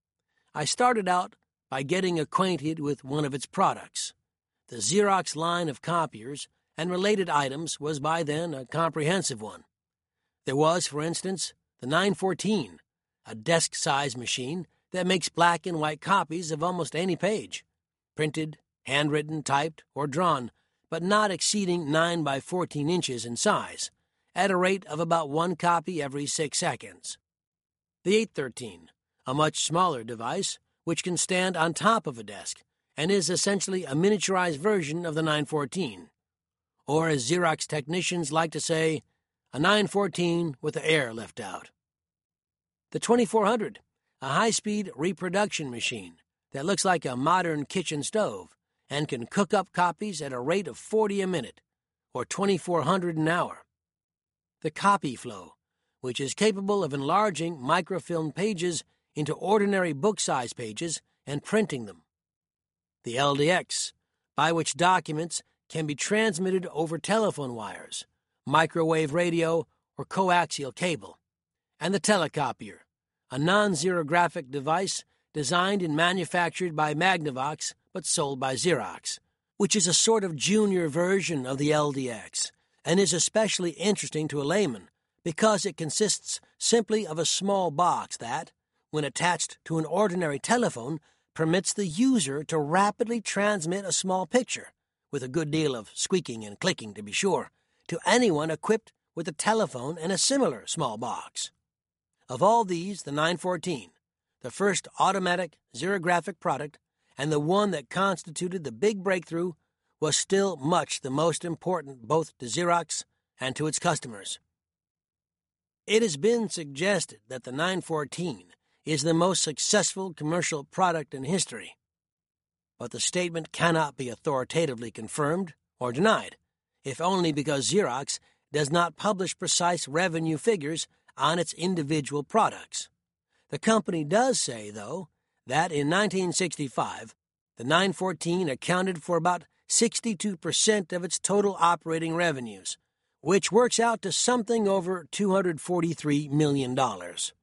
I started out by getting acquainted with one of its products. The Xerox line of copiers and related items was by then a comprehensive one. There was, for instance, the nine fourteen, a desk-size machine that makes black and white copies of almost any page, printed, handwritten, typed, or drawn, but not exceeding nine by fourteen inches in size, at a rate of about one copy every six seconds. The eight thirteen, a much smaller device, which can stand on top of a desk, and is essentially a miniaturized version of the nine fourteen, or as Xerox technicians like to say, a nine fourteen with the air left out. The twenty-four hundred, a high-speed reproduction machine that looks like a modern kitchen stove and can cook up copies at a rate of forty a minute, or twenty-four hundred an hour. The CopyFlow, which is capable of enlarging microfilm pages into ordinary book-size pages and printing them. The L D X, by which documents can be transmitted over telephone wires, microwave radio, or coaxial cable. And the Telecopier, a non-xerographic device designed and manufactured by Magnavox but sold by Xerox, which is a sort of junior version of the L D X and is especially interesting to a layman because it consists simply of a small box that, when attached to an ordinary telephone, permits the user to rapidly transmit a small picture, with a good deal of squeaking and clicking to be sure, to anyone equipped with a telephone and a similar small box. Of all these, the nine fourteen, the first automatic xerographic product and the one that constituted the big breakthrough, was still much the most important both to Xerox and to its customers. It has been suggested that the nine fourteen is the most successful commercial product in history, but the statement cannot be authoritatively confirmed or denied, if only because Xerox does not publish precise revenue figures on its individual products. The company does say, though, that in nineteen sixty-five, the nine fourteen accounted for about sixty-two percent of its total operating revenues, which works out to something over two hundred forty-three million dollars.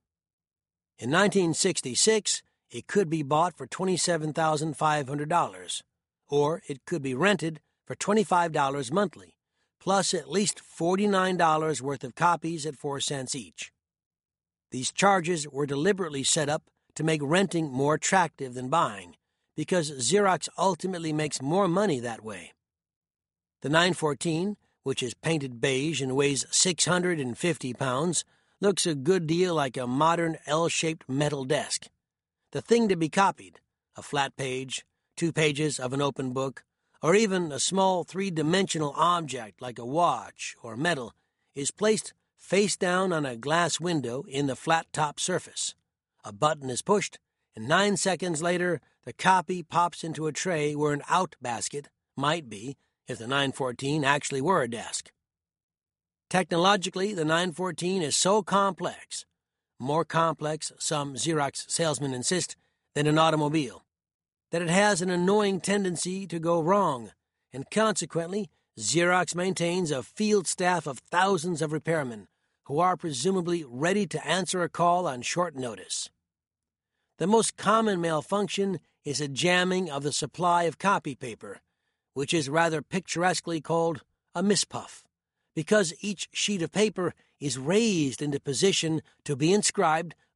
In nineteen sixty-six, it could be bought for twenty-seven thousand five hundred dollars, or it could be rented for twenty-five dollars monthly, plus at least forty-nine dollars worth of copies at four cents each. These charges were deliberately set up to make renting more attractive than buying, because Xerox ultimately makes more money that way. The nine fourteen, which is painted beige and weighs six hundred fifty pounds, looks a good deal like a modern L-shaped metal desk. The thing to be copied, a flat page, two pages of an open book, or even a small three-dimensional object like a watch or metal, is placed face down on a glass window in the flat-top surface. A button is pushed, and nine seconds later the copy pops into a tray where an out basket might be if the nine fourteen actually were a desk. Technologically, the nine fourteen is so complex, more complex, some Xerox salesmen insist, than an automobile, that it has an annoying tendency to go wrong, and consequently, Xerox maintains a field staff of thousands of repairmen who are presumably ready to answer a call on short notice. The most common malfunction is a jamming of the supply of copy paper, which is rather picturesquely called a mispuff, because each sheet of paper is raised into position to be inscribed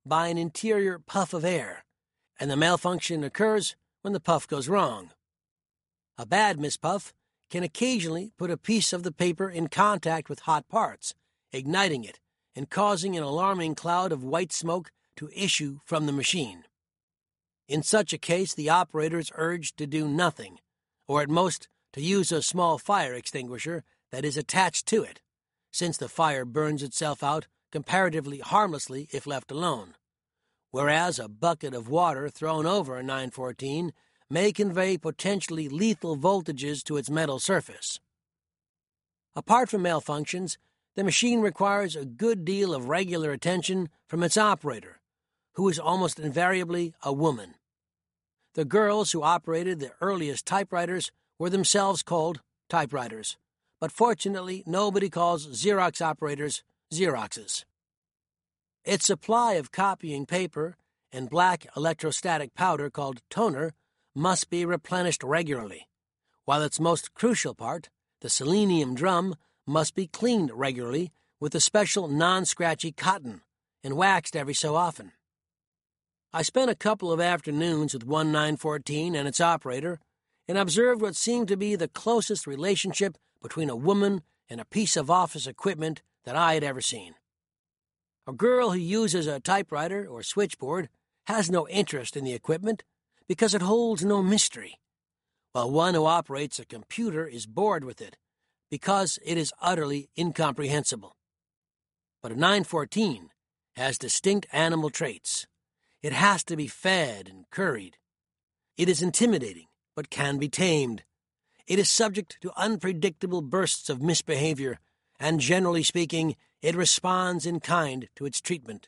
by an interior puff of air, and the malfunction occurs when the puff goes wrong. A bad mispuff can occasionally put a piece of the paper in contact with hot parts, igniting it and causing an alarming cloud of white smoke to issue from the machine. In such a case, the operator is urged to do nothing, or at most to use a small fire extinguisher that is attached to it, since the fire burns itself out comparatively harmlessly if left alone, whereas a bucket of water thrown over a nine fourteen may convey potentially lethal voltages to its metal surface. Apart from malfunctions, the machine requires a good deal of regular attention from its operator, who is almost invariably a woman. The girls who operated the earliest typewriters were themselves called typewriters, but fortunately nobody calls Xerox operators Xeroxes. Its supply of copying paper and black electrostatic powder called toner must be replenished regularly, while its most crucial part, the selenium drum, must be cleaned regularly with a special non-scratchy cotton and waxed every so often. I spent a couple of afternoons with one nine fourteen and its operator and observed what seemed to be the closest relationship between a woman and a piece of office equipment that I had ever seen. A girl who uses a typewriter or switchboard has no interest in the equipment because it holds no mystery, while one who operates a computer is bored with it because it is utterly incomprehensible. But a nine fourteen has distinct animal traits. It has to be fed and curried. It is intimidating, but can be tamed. It is subject to unpredictable bursts of misbehavior, and generally speaking, it responds in kind to its treatment.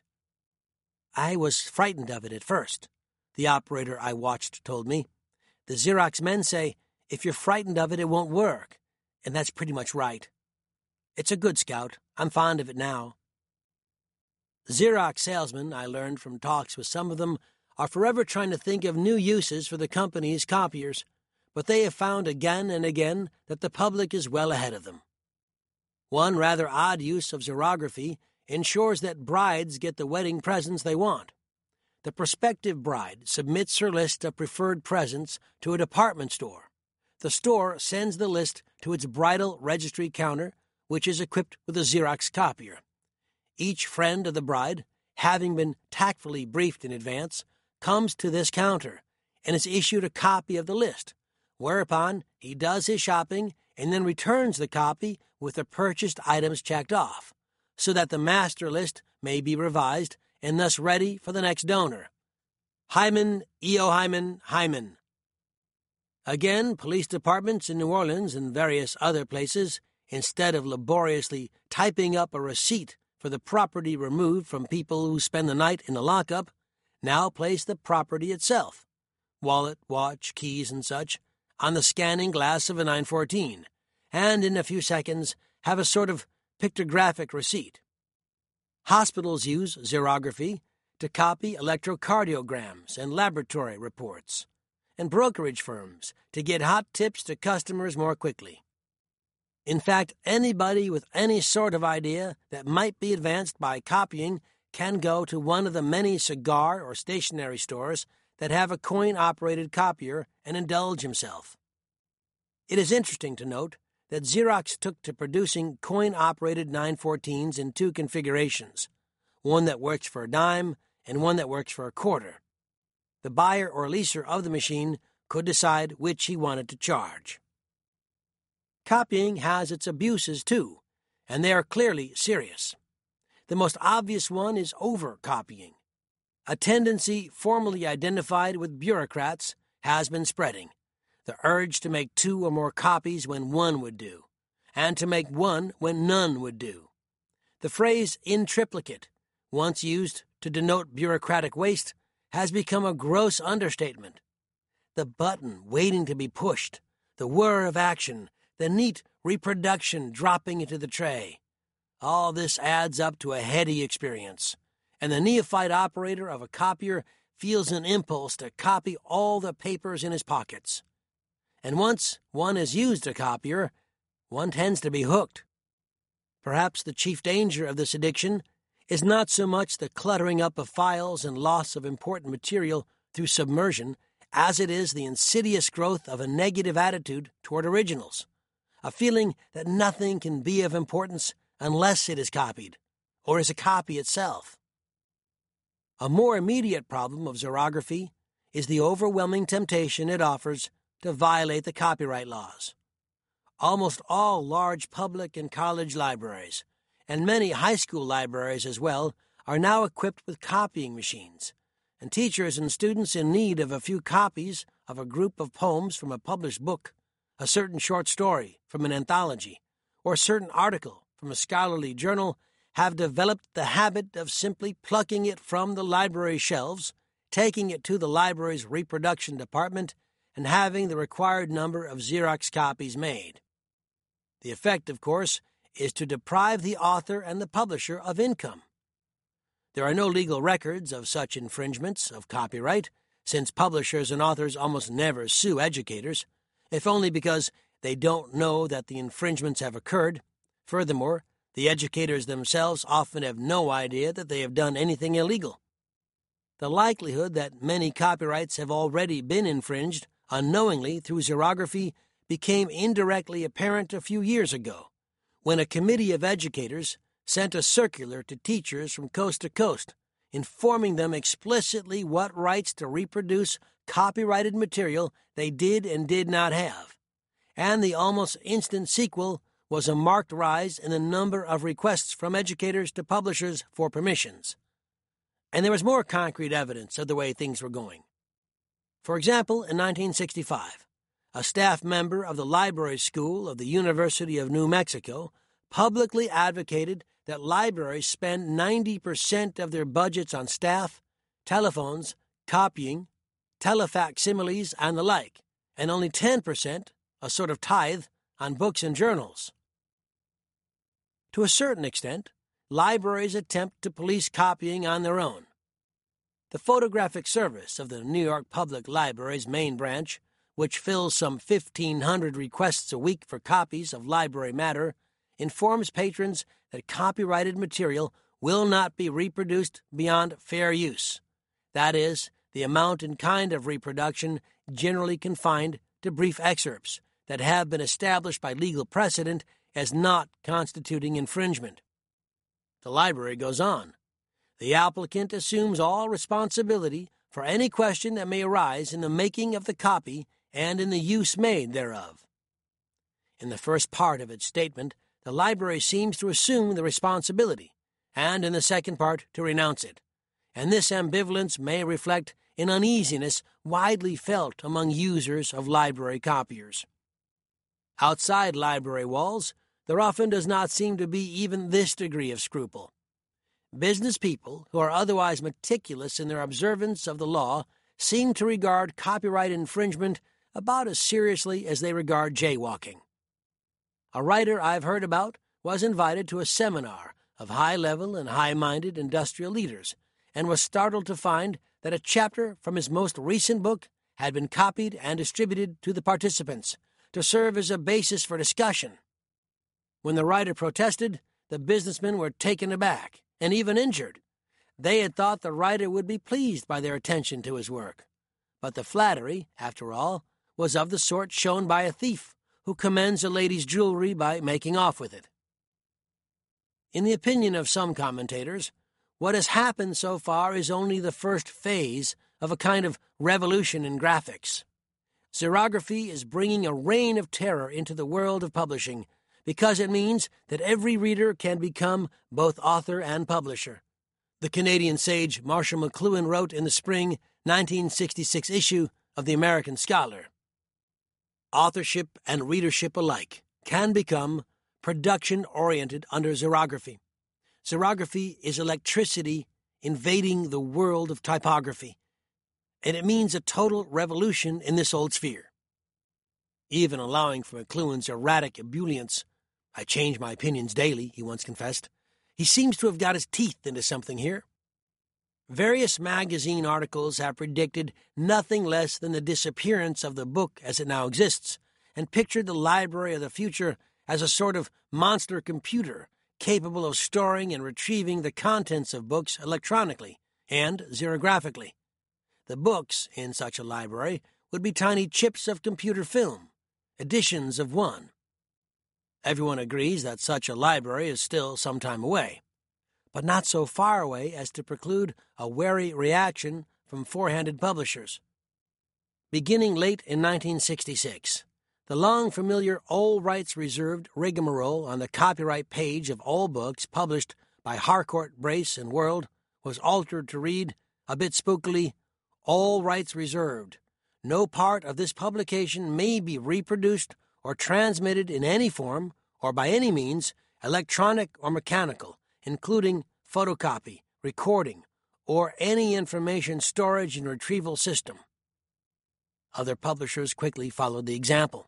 I was frightened of it at first, the operator I watched told me. The Xerox men say, if you're frightened of it, it won't work, and that's pretty much right. It's a good scout. I'm fond of it now. Xerox salesmen, I learned from talks with some of them, are forever trying to think of new uses for the company's copiers, but they have found again and again that the public is well ahead of them. One rather odd use of xerography ensures that brides get the wedding presents they want. The prospective bride submits her list of preferred presents to a department store. The store sends the list to its bridal registry counter, which is equipped with a Xerox copier. Each friend of the bride, having been tactfully briefed in advance, comes to this counter and is issued a copy of the list, whereupon he does his shopping and then returns the copy with the purchased items checked off, so that the master list may be revised and thus ready for the next donor. Hyman, E O. Hyman, Hyman. Again, police departments in New Orleans and various other places, instead of laboriously typing up a receipt for the property removed from people who spend the night in a lockup, now place the property itself, wallet, watch, keys, and such, on the scanning glass of a nine fourteen, and in a few seconds have a sort of pictographic receipt. Hospitals use xerography to copy electrocardiograms and laboratory reports, and brokerage firms to get hot tips to customers more quickly. In fact, anybody with any sort of idea that might be advanced by copying can go to one of the many cigar or stationery stores that have a coin-operated copier and indulge himself. It is interesting to note that Xerox took to producing coin-operated nine fourteens in two configurations, one that works for a dime and one that works for a quarter. The buyer or leaser of the machine could decide which he wanted to charge. Copying has its abuses, too, and they are clearly serious. The most obvious one is over-copying. A tendency formerly identified with bureaucrats has been spreading, the urge to make two or more copies when one would do, and to make one when none would do. The phrase in triplicate, once used to denote bureaucratic waste, has become a gross understatement. The button waiting to be pushed, the whir of action, the neat reproduction dropping into the tray. All this adds up to a heady experience, and the neophyte operator of a copier feels an impulse to copy all the papers in his pockets. And once one has used a copier, one tends to be hooked. Perhaps the chief danger of this addiction is not so much the cluttering up of files and loss of important material through submersion as it is the insidious growth of a negative attitude toward originals, a feeling that nothing can be of importance unless it is copied, or is a copy itself. A more immediate problem of xerography is the overwhelming temptation it offers to violate the copyright laws. Almost all large public and college libraries, and many high school libraries as well, are now equipped with copying machines, and teachers and students in need of a few copies of a group of poems from a published book, a certain short story from an anthology, or a certain article from a scholarly journal have developed the habit of simply plucking it from the library shelves, taking it to the library's reproduction department, and having the required number of Xerox copies made. The effect, of course, is to deprive the author and the publisher of income. There are no legal records of such infringements of copyright, since publishers and authors almost never sue educators, if only because they don't know that the infringements have occurred. Furthermore, the educators themselves often have no idea that they have done anything illegal. The likelihood that many copyrights have already been infringed unknowingly through xerography became indirectly apparent a few years ago, when a committee of educators sent a circular to teachers from coast to coast, informing them explicitly what rights to reproduce copyrighted material they did and did not have. And the almost instant sequel was a marked rise in the number of requests from educators to publishers for permissions. And there was more concrete evidence of the way things were going. For example, in nineteen sixty-five, a staff member of the Library School of the University of New Mexico publicly advocated that libraries spend ninety percent of their budgets on staff, telephones, copying, telefacsimiles, and the like, and only ten percent, a sort of tithe, on books and journals. To a certain extent, libraries attempt to police copying on their own. The photographic service of the New York Public Library's main branch, which fills some fifteen hundred requests a week for copies of library matter, informs patrons that copyrighted material will not be reproduced beyond fair use. That is, the amount and kind of reproduction generally confined to brief excerpts that have been established by legal precedent as not constituting infringement. The library goes on. The applicant assumes all responsibility for any question that may arise in the making of the copy and in the use made thereof. In the first part of its statement, the library seems to assume the responsibility, and in the second part to renounce it, and this ambivalence may reflect an uneasiness widely felt among users of library copiers. Outside library walls, there often does not seem to be even this degree of scruple. Business people, who are otherwise meticulous in their observance of the law, seem to regard copyright infringement about as seriously as they regard jaywalking. A writer I've heard about was invited to a seminar of high-level and high-minded industrial leaders, and was startled to find that a chapter from his most recent book had been copied and distributed to the participants to serve as a basis for discussion. When the writer protested, the businessmen were taken aback and even injured. They had thought the writer would be pleased by their attention to his work. But the flattery, after all, was of the sort shown by a thief who commends a lady's jewelry by making off with it. In the opinion of some commentators, what has happened so far is only the first phase of a kind of revolution in graphics. Xerography is bringing a reign of terror into the world of publishing, because it means that every reader can become both author and publisher. The Canadian sage Marshall McLuhan wrote in the spring nineteen sixty-six issue of the American Scholar, "Authorship and readership alike can become production-oriented under xerography. Xerography is electricity invading the world of typography, and it means a total revolution in this old sphere." Even allowing for McLuhan's erratic ebullience, "I change my opinions daily," he once confessed, he seems to have got his teeth into something here. Various magazine articles have predicted nothing less than the disappearance of the book as it now exists, and pictured the library of the future as a sort of monster computer capable of storing and retrieving the contents of books electronically and xerographically. The books in such a library would be tiny chips of computer film, editions of one. Everyone agrees that such a library is still some time away, but not so far away as to preclude a wary reaction from four-handed publishers. Beginning late in nineteen sixty-six, the long-familiar all rights reserved rigmarole on the copyright page of all books published by Harcourt, Brace, and World was altered to read, a bit spookily, all rights reserved. No part of this publication may be reproduced or transmitted in any form or by any means, electronic or mechanical, including photocopy, recording, or any information storage and retrieval system. Other publishers quickly followed the example.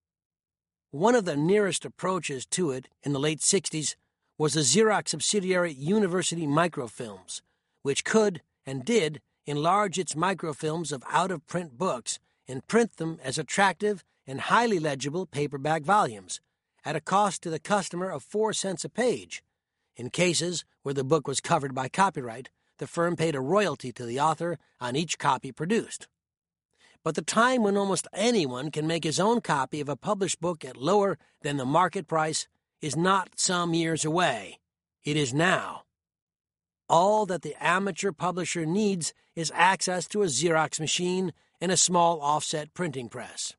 One of the nearest approaches to it in the late sixties was the Xerox subsidiary University Microfilms, which could and did enlarge its microfilms of out-of-print books and print them as attractive and highly legible paperback volumes, at a cost to the customer of four cents a page. In cases where the book was covered by copyright, the firm paid a royalty to the author on each copy produced. But the time when almost anyone can make his own copy of a published book at lower than the market price is not some years away. It is now. All that the amateur publisher needs is access to a Xerox machine and a small offset printing press.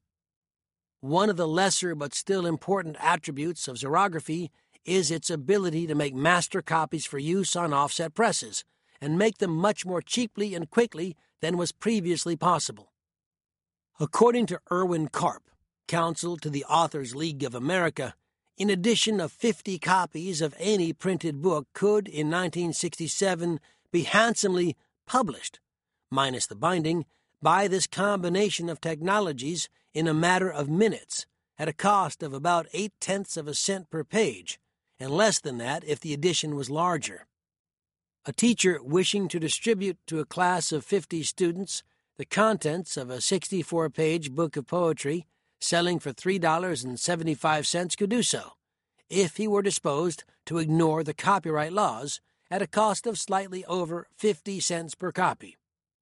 One of the lesser but still important attributes of xerography is its ability to make master copies for use on offset presses and make them much more cheaply and quickly than was previously possible. According to Irwin Karp, counsel to the Authors League of America, an edition of fifty copies of any printed book could, in nineteen sixty-seven, be handsomely published, minus the binding, by this combination of technologies in a matter of minutes, at a cost of about eight-tenths of a cent per page, and less than that if the edition was larger. A teacher wishing to distribute to a class of fifty students the contents of a sixty-four page book of poetry selling for three dollars and seventy-five cents could do so, if he were disposed to ignore the copyright laws, at a cost of slightly over fifty cents per copy.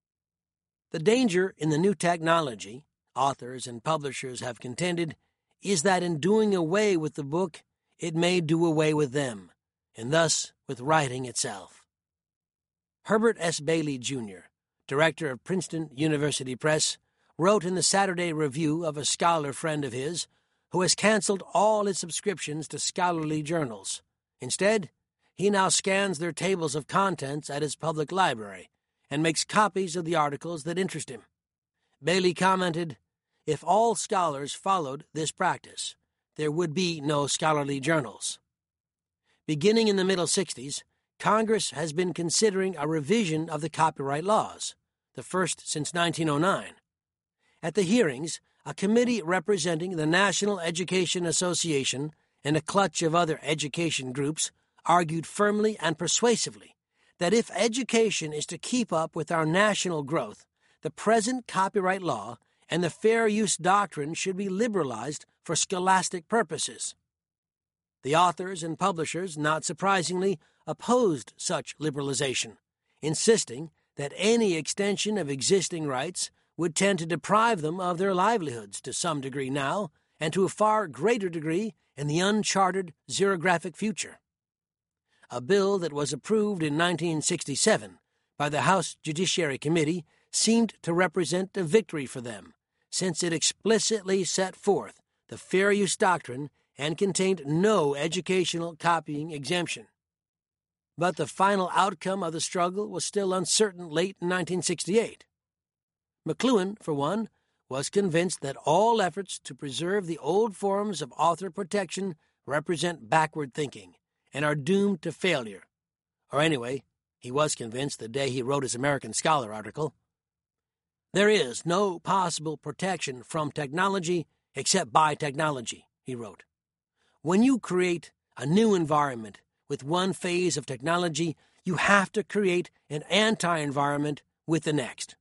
The danger in the new technology, authors and publishers have contended, is that in doing away with the book, it may do away with them, and thus with writing itself. Herbert S. Bailey, Junior, director of Princeton University Press, wrote in the Saturday Review of a scholar friend of his who has canceled all his subscriptions to scholarly journals. Instead, he now scans their tables of contents at his public library and makes copies of the articles that interest him. Bailey commented, "If all scholars followed this practice, there would be no scholarly journals." Beginning in the middle sixties, Congress has been considering a revision of the copyright laws, the first since nineteen oh nine. At the hearings, a committee representing the National Education Association and a clutch of other education groups argued firmly and persuasively that if education is to keep up with our national growth, the present copyright law and the fair use doctrine should be liberalized for scholastic purposes. The authors and publishers, not surprisingly, opposed such liberalization, insisting that any extension of existing rights would tend to deprive them of their livelihoods to some degree now, and to a far greater degree in the uncharted xerographic future. A bill that was approved in nineteen sixty-seven by the House Judiciary Committee seemed to represent a victory for them, since it explicitly set forth the fair use doctrine and contained no educational copying exemption. But the final outcome of the struggle was still uncertain late in nineteen sixty-eight. McLuhan, for one, was convinced that all efforts to preserve the old forms of author protection represent backward thinking and are doomed to failure. Or anyway, he was convinced the day he wrote his American Scholar article. "There is no possible protection from technology except by technology," he wrote. "When you create a new environment with one phase of technology, you have to create an anti-environment with the next."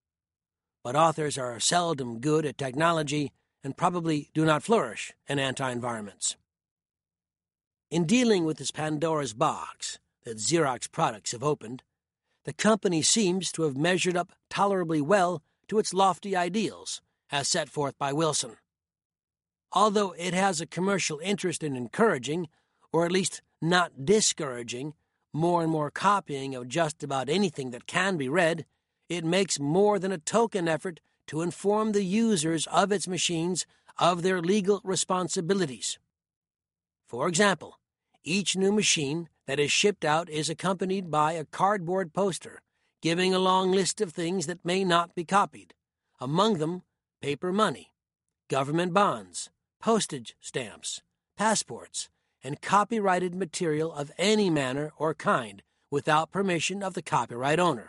But authors are seldom good at technology and probably do not flourish in anti-environments. In dealing with this Pandora's box that Xerox products have opened, the company seems to have measured up tolerably well to its lofty ideals, as set forth by Wilson. Although it has a commercial interest in encouraging, or at least not discouraging, more and more copying of just about anything that can be read, it makes more than a token effort to inform the users of its machines of their legal responsibilities. For example, each new machine that is shipped out is accompanied by a cardboard poster giving a long list of things that may not be copied, among them paper money, government bonds, postage stamps, passports, and copyrighted material of any manner or kind without permission of the copyright owner.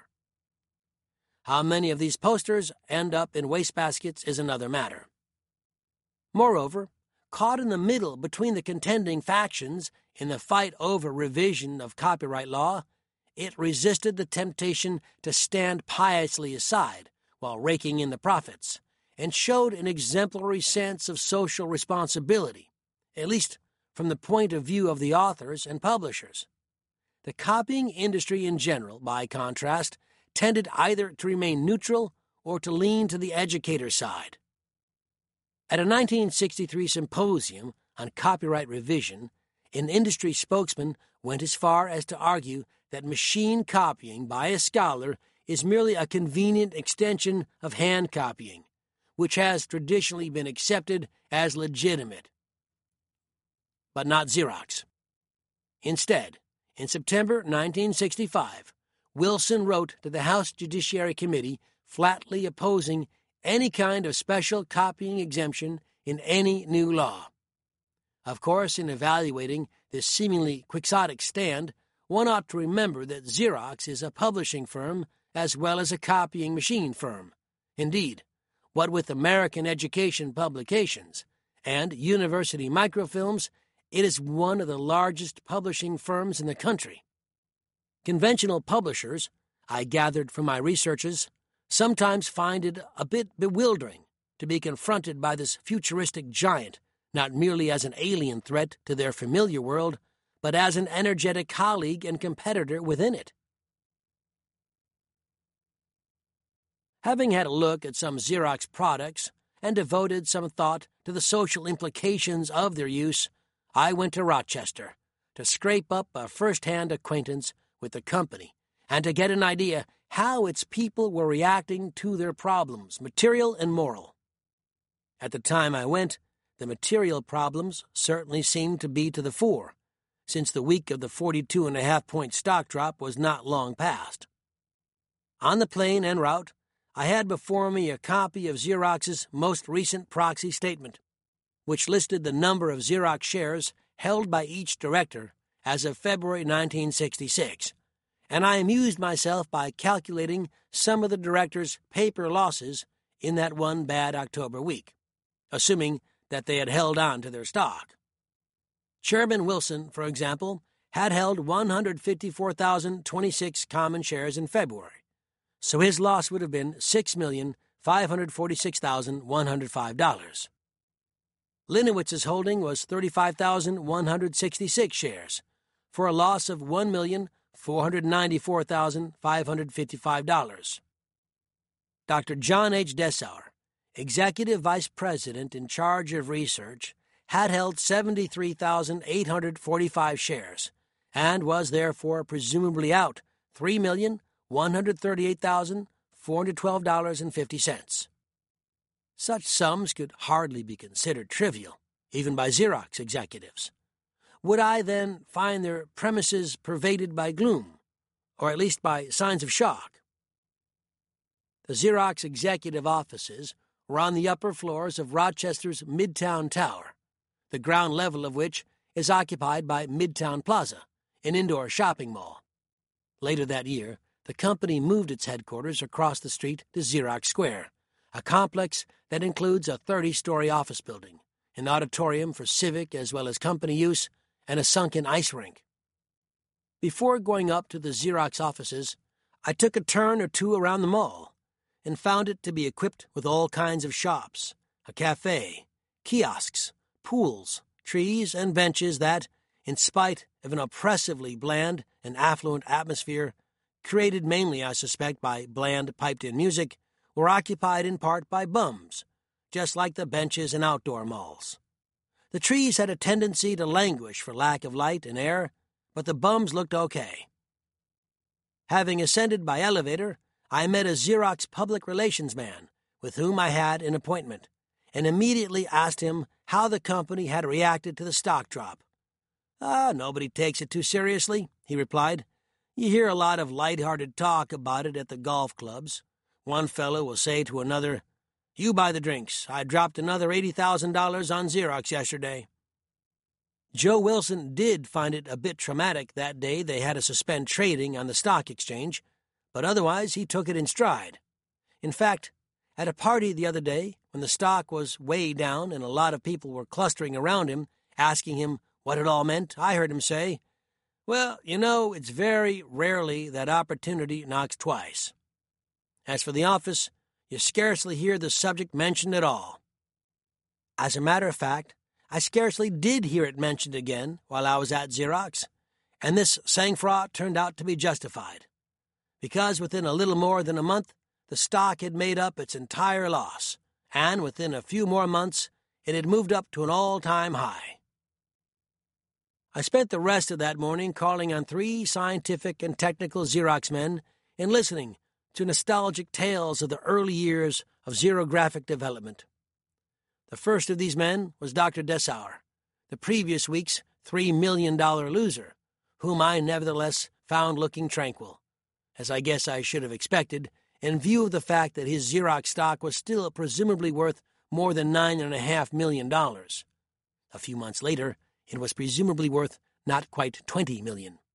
How many of these posters end up in wastebaskets is another matter. Moreover, caught in the middle between the contending factions in the fight over revision of copyright law, it resisted the temptation to stand piously aside while raking in the profits, and showed an exemplary sense of social responsibility, at least from the point of view of the authors and publishers. The copying industry in general, by contrast, tended either to remain neutral or to lean to the educator's side. At a nineteen sixty-three symposium on copyright revision, an industry spokesman went as far as to argue that machine copying by a scholar is merely a convenient extension of hand copying, which has traditionally been accepted as legitimate. But not Xerox. Instead, in September nineteen sixty-five, Wilson wrote to the House Judiciary Committee flatly opposing any kind of special copying exemption in any new law. Of course, in evaluating this seemingly quixotic stand, one ought to remember that Xerox is a publishing firm as well as a copying machine firm. Indeed, what with American Education Publications and University Microfilms, it is one of the largest publishing firms in the country. Conventional publishers, I gathered from my researches, sometimes find it a bit bewildering to be confronted by this futuristic giant, not merely as an alien threat to their familiar world, but as an energetic colleague and competitor within it. Having had a look at some Xerox products and devoted some thought to the social implications of their use, I went to Rochester to scrape up a first-hand acquaintance with the company and to get an idea how its people were reacting to their problems, material and moral. At the time I went, the material problems certainly seemed to be to the fore, since the week of the forty-two and a half point stock drop was not long past. On the plane en route, I had before me a copy of Xerox's most recent proxy statement, which listed the number of Xerox shares held by each director as of February nineteen sixty-six, and I amused myself by calculating some of the directors' paper losses in that one bad October week, assuming that they had held on to their stock. Chairman Wilson, for example, had held one hundred fifty-four thousand twenty-six common shares in February, so his loss would have been six million five hundred forty-six thousand one hundred five dollars. Linowitz's holding was thirty-five thousand one hundred sixty-six shares, for a loss of one million four hundred ninety-four thousand five hundred fifty-five dollars. Doctor John H. Dessauer, Executive Vice President in charge of research, had held seventy-three thousand eight hundred forty-five shares, and was therefore presumably out three million one hundred thirty-eight thousand four hundred twelve dollars and fifty cents. Such sums could hardly be considered trivial, even by Xerox executives. Would I then find their premises pervaded by gloom, or at least by signs of shock? The Xerox executive offices were on the upper floors of Rochester's Midtown Tower, the ground level of which is occupied by Midtown Plaza, an indoor shopping mall. Later that year, the company moved its headquarters across the street to Xerox Square, a complex that includes a thirty-story office building, an auditorium for civic as well as company use, and a sunken ice rink. Before going up to the Xerox offices, I took a turn or two around the mall and found it to be equipped with all kinds of shops, a cafe, kiosks, pools, trees, and benches that, in spite of an oppressively bland and affluent atmosphere, created mainly, I suspect, by bland piped-in music, were occupied in part by bums, just like the benches in outdoor malls. The trees had a tendency to languish for lack of light and air, but the bums looked okay. Having ascended by elevator, I met a Xerox public relations man with whom I had an appointment, and immediately asked him how the company had reacted to the stock drop. "Ah, nobody takes it too seriously," he replied. "You hear a lot of light-hearted talk about it at the golf clubs. One fellow will say to another, 'You buy the drinks. I dropped another eighty thousand dollars on Xerox yesterday.'" Joe Wilson did find it a bit traumatic that day they had to suspend trading on the stock exchange, but otherwise he took it in stride. In fact, at a party the other day, when the stock was way down and a lot of people were clustering around him, asking him what it all meant, I heard him say, "Well, you know, it's very rarely that opportunity knocks twice." As for the office, you scarcely hear the subject mentioned at all. As a matter of fact, I scarcely did hear it mentioned again while I was at Xerox, and this sang-froid turned out to be justified, because within a little more than a month, the stock had made up its entire loss, and within a few more months, it had moved up to an all-time high. I spent the rest of that morning calling on three scientific and technical Xerox men and listening to nostalgic tales of the early years of xerographic development. The first of these men was Doctor Dessauer, the previous week's three million dollars loser, whom I nevertheless found looking tranquil, as I guess I should have expected, in view of the fact that his Xerox stock was still presumably worth more than nine point five million dollars. A few months later, it was presumably worth not quite twenty million dollars.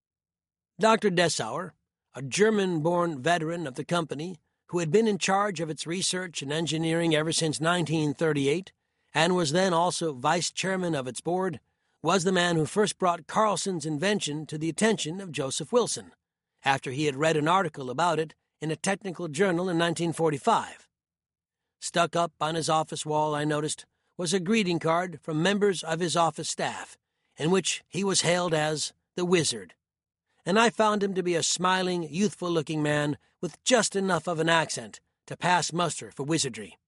Doctor Dessauer, a German-born veteran of the company who had been in charge of its research and engineering ever since nineteen thirty-eight and was then also vice chairman of its board, was the man who first brought Carlson's invention to the attention of Joseph Wilson, after he had read an article about it in a technical journal in nineteen forty-five. Stuck up on his office wall, I noticed, was a greeting card from members of his office staff, in which he was hailed as the Wizard, and I found him to be a smiling, youthful-looking man with just enough of an accent to pass muster for wizardry.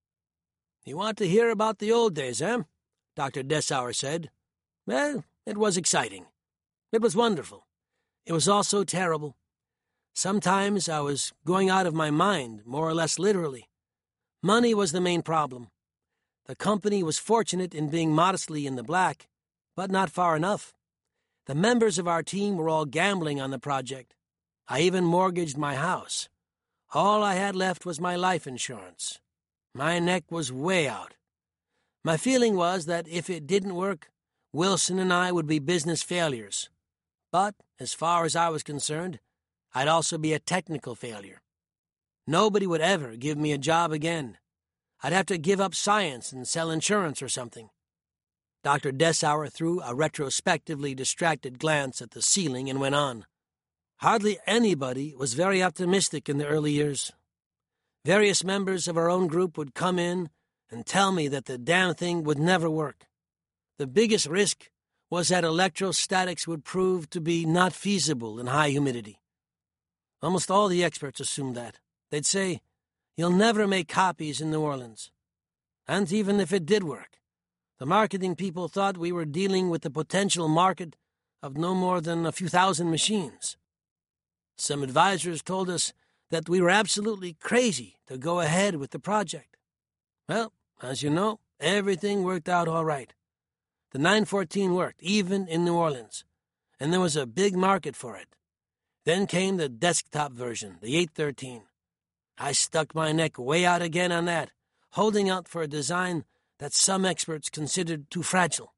"You want to hear about the old days, eh?" Doctor Dessauer said. Well, it was exciting. It was wonderful. It was also terrible. Sometimes I was going out of my mind, more or less literally. Money was the main problem. The company was fortunate in being modestly in the black, but not far enough. The members of our team were all gambling on the project. I even mortgaged my house. All I had left was my life insurance. My neck was way out. My feeling was that if it didn't work, Wilson and I would be business failures. But, as far as I was concerned, I'd also be a technical failure. Nobody would ever give me a job again. I'd have to give up science and sell insurance or something. Doctor Dessauer threw a retrospectively distracted glance at the ceiling and went on. Hardly anybody was very optimistic in the early years. Various members of our own group would come in and tell me that the damn thing would never work. The biggest risk was that electrostatics would prove to be not feasible in high humidity. Almost all the experts assumed that. They'd say, "You'll never make copies in New Orleans." And even if it did work, the marketing people thought we were dealing with the potential market of no more than a few thousand machines. Some advisors told us that we were absolutely crazy to go ahead with the project. Well, as you know, everything worked out all right. The nine fourteen worked, even in New Orleans, and there was a big market for it. Then came the desktop version, the eight thirteen. I stuck my neck way out again on that, holding out for a design that some experts considered too fragile.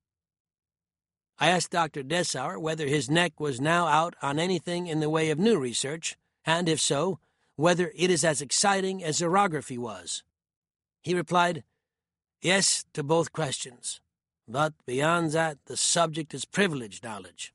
I asked Doctor Dessauer whether his neck was now out on anything in the way of new research, and if so, whether it is as exciting as xerography was. He replied, "Yes to both questions, but beyond that the subject is privileged knowledge."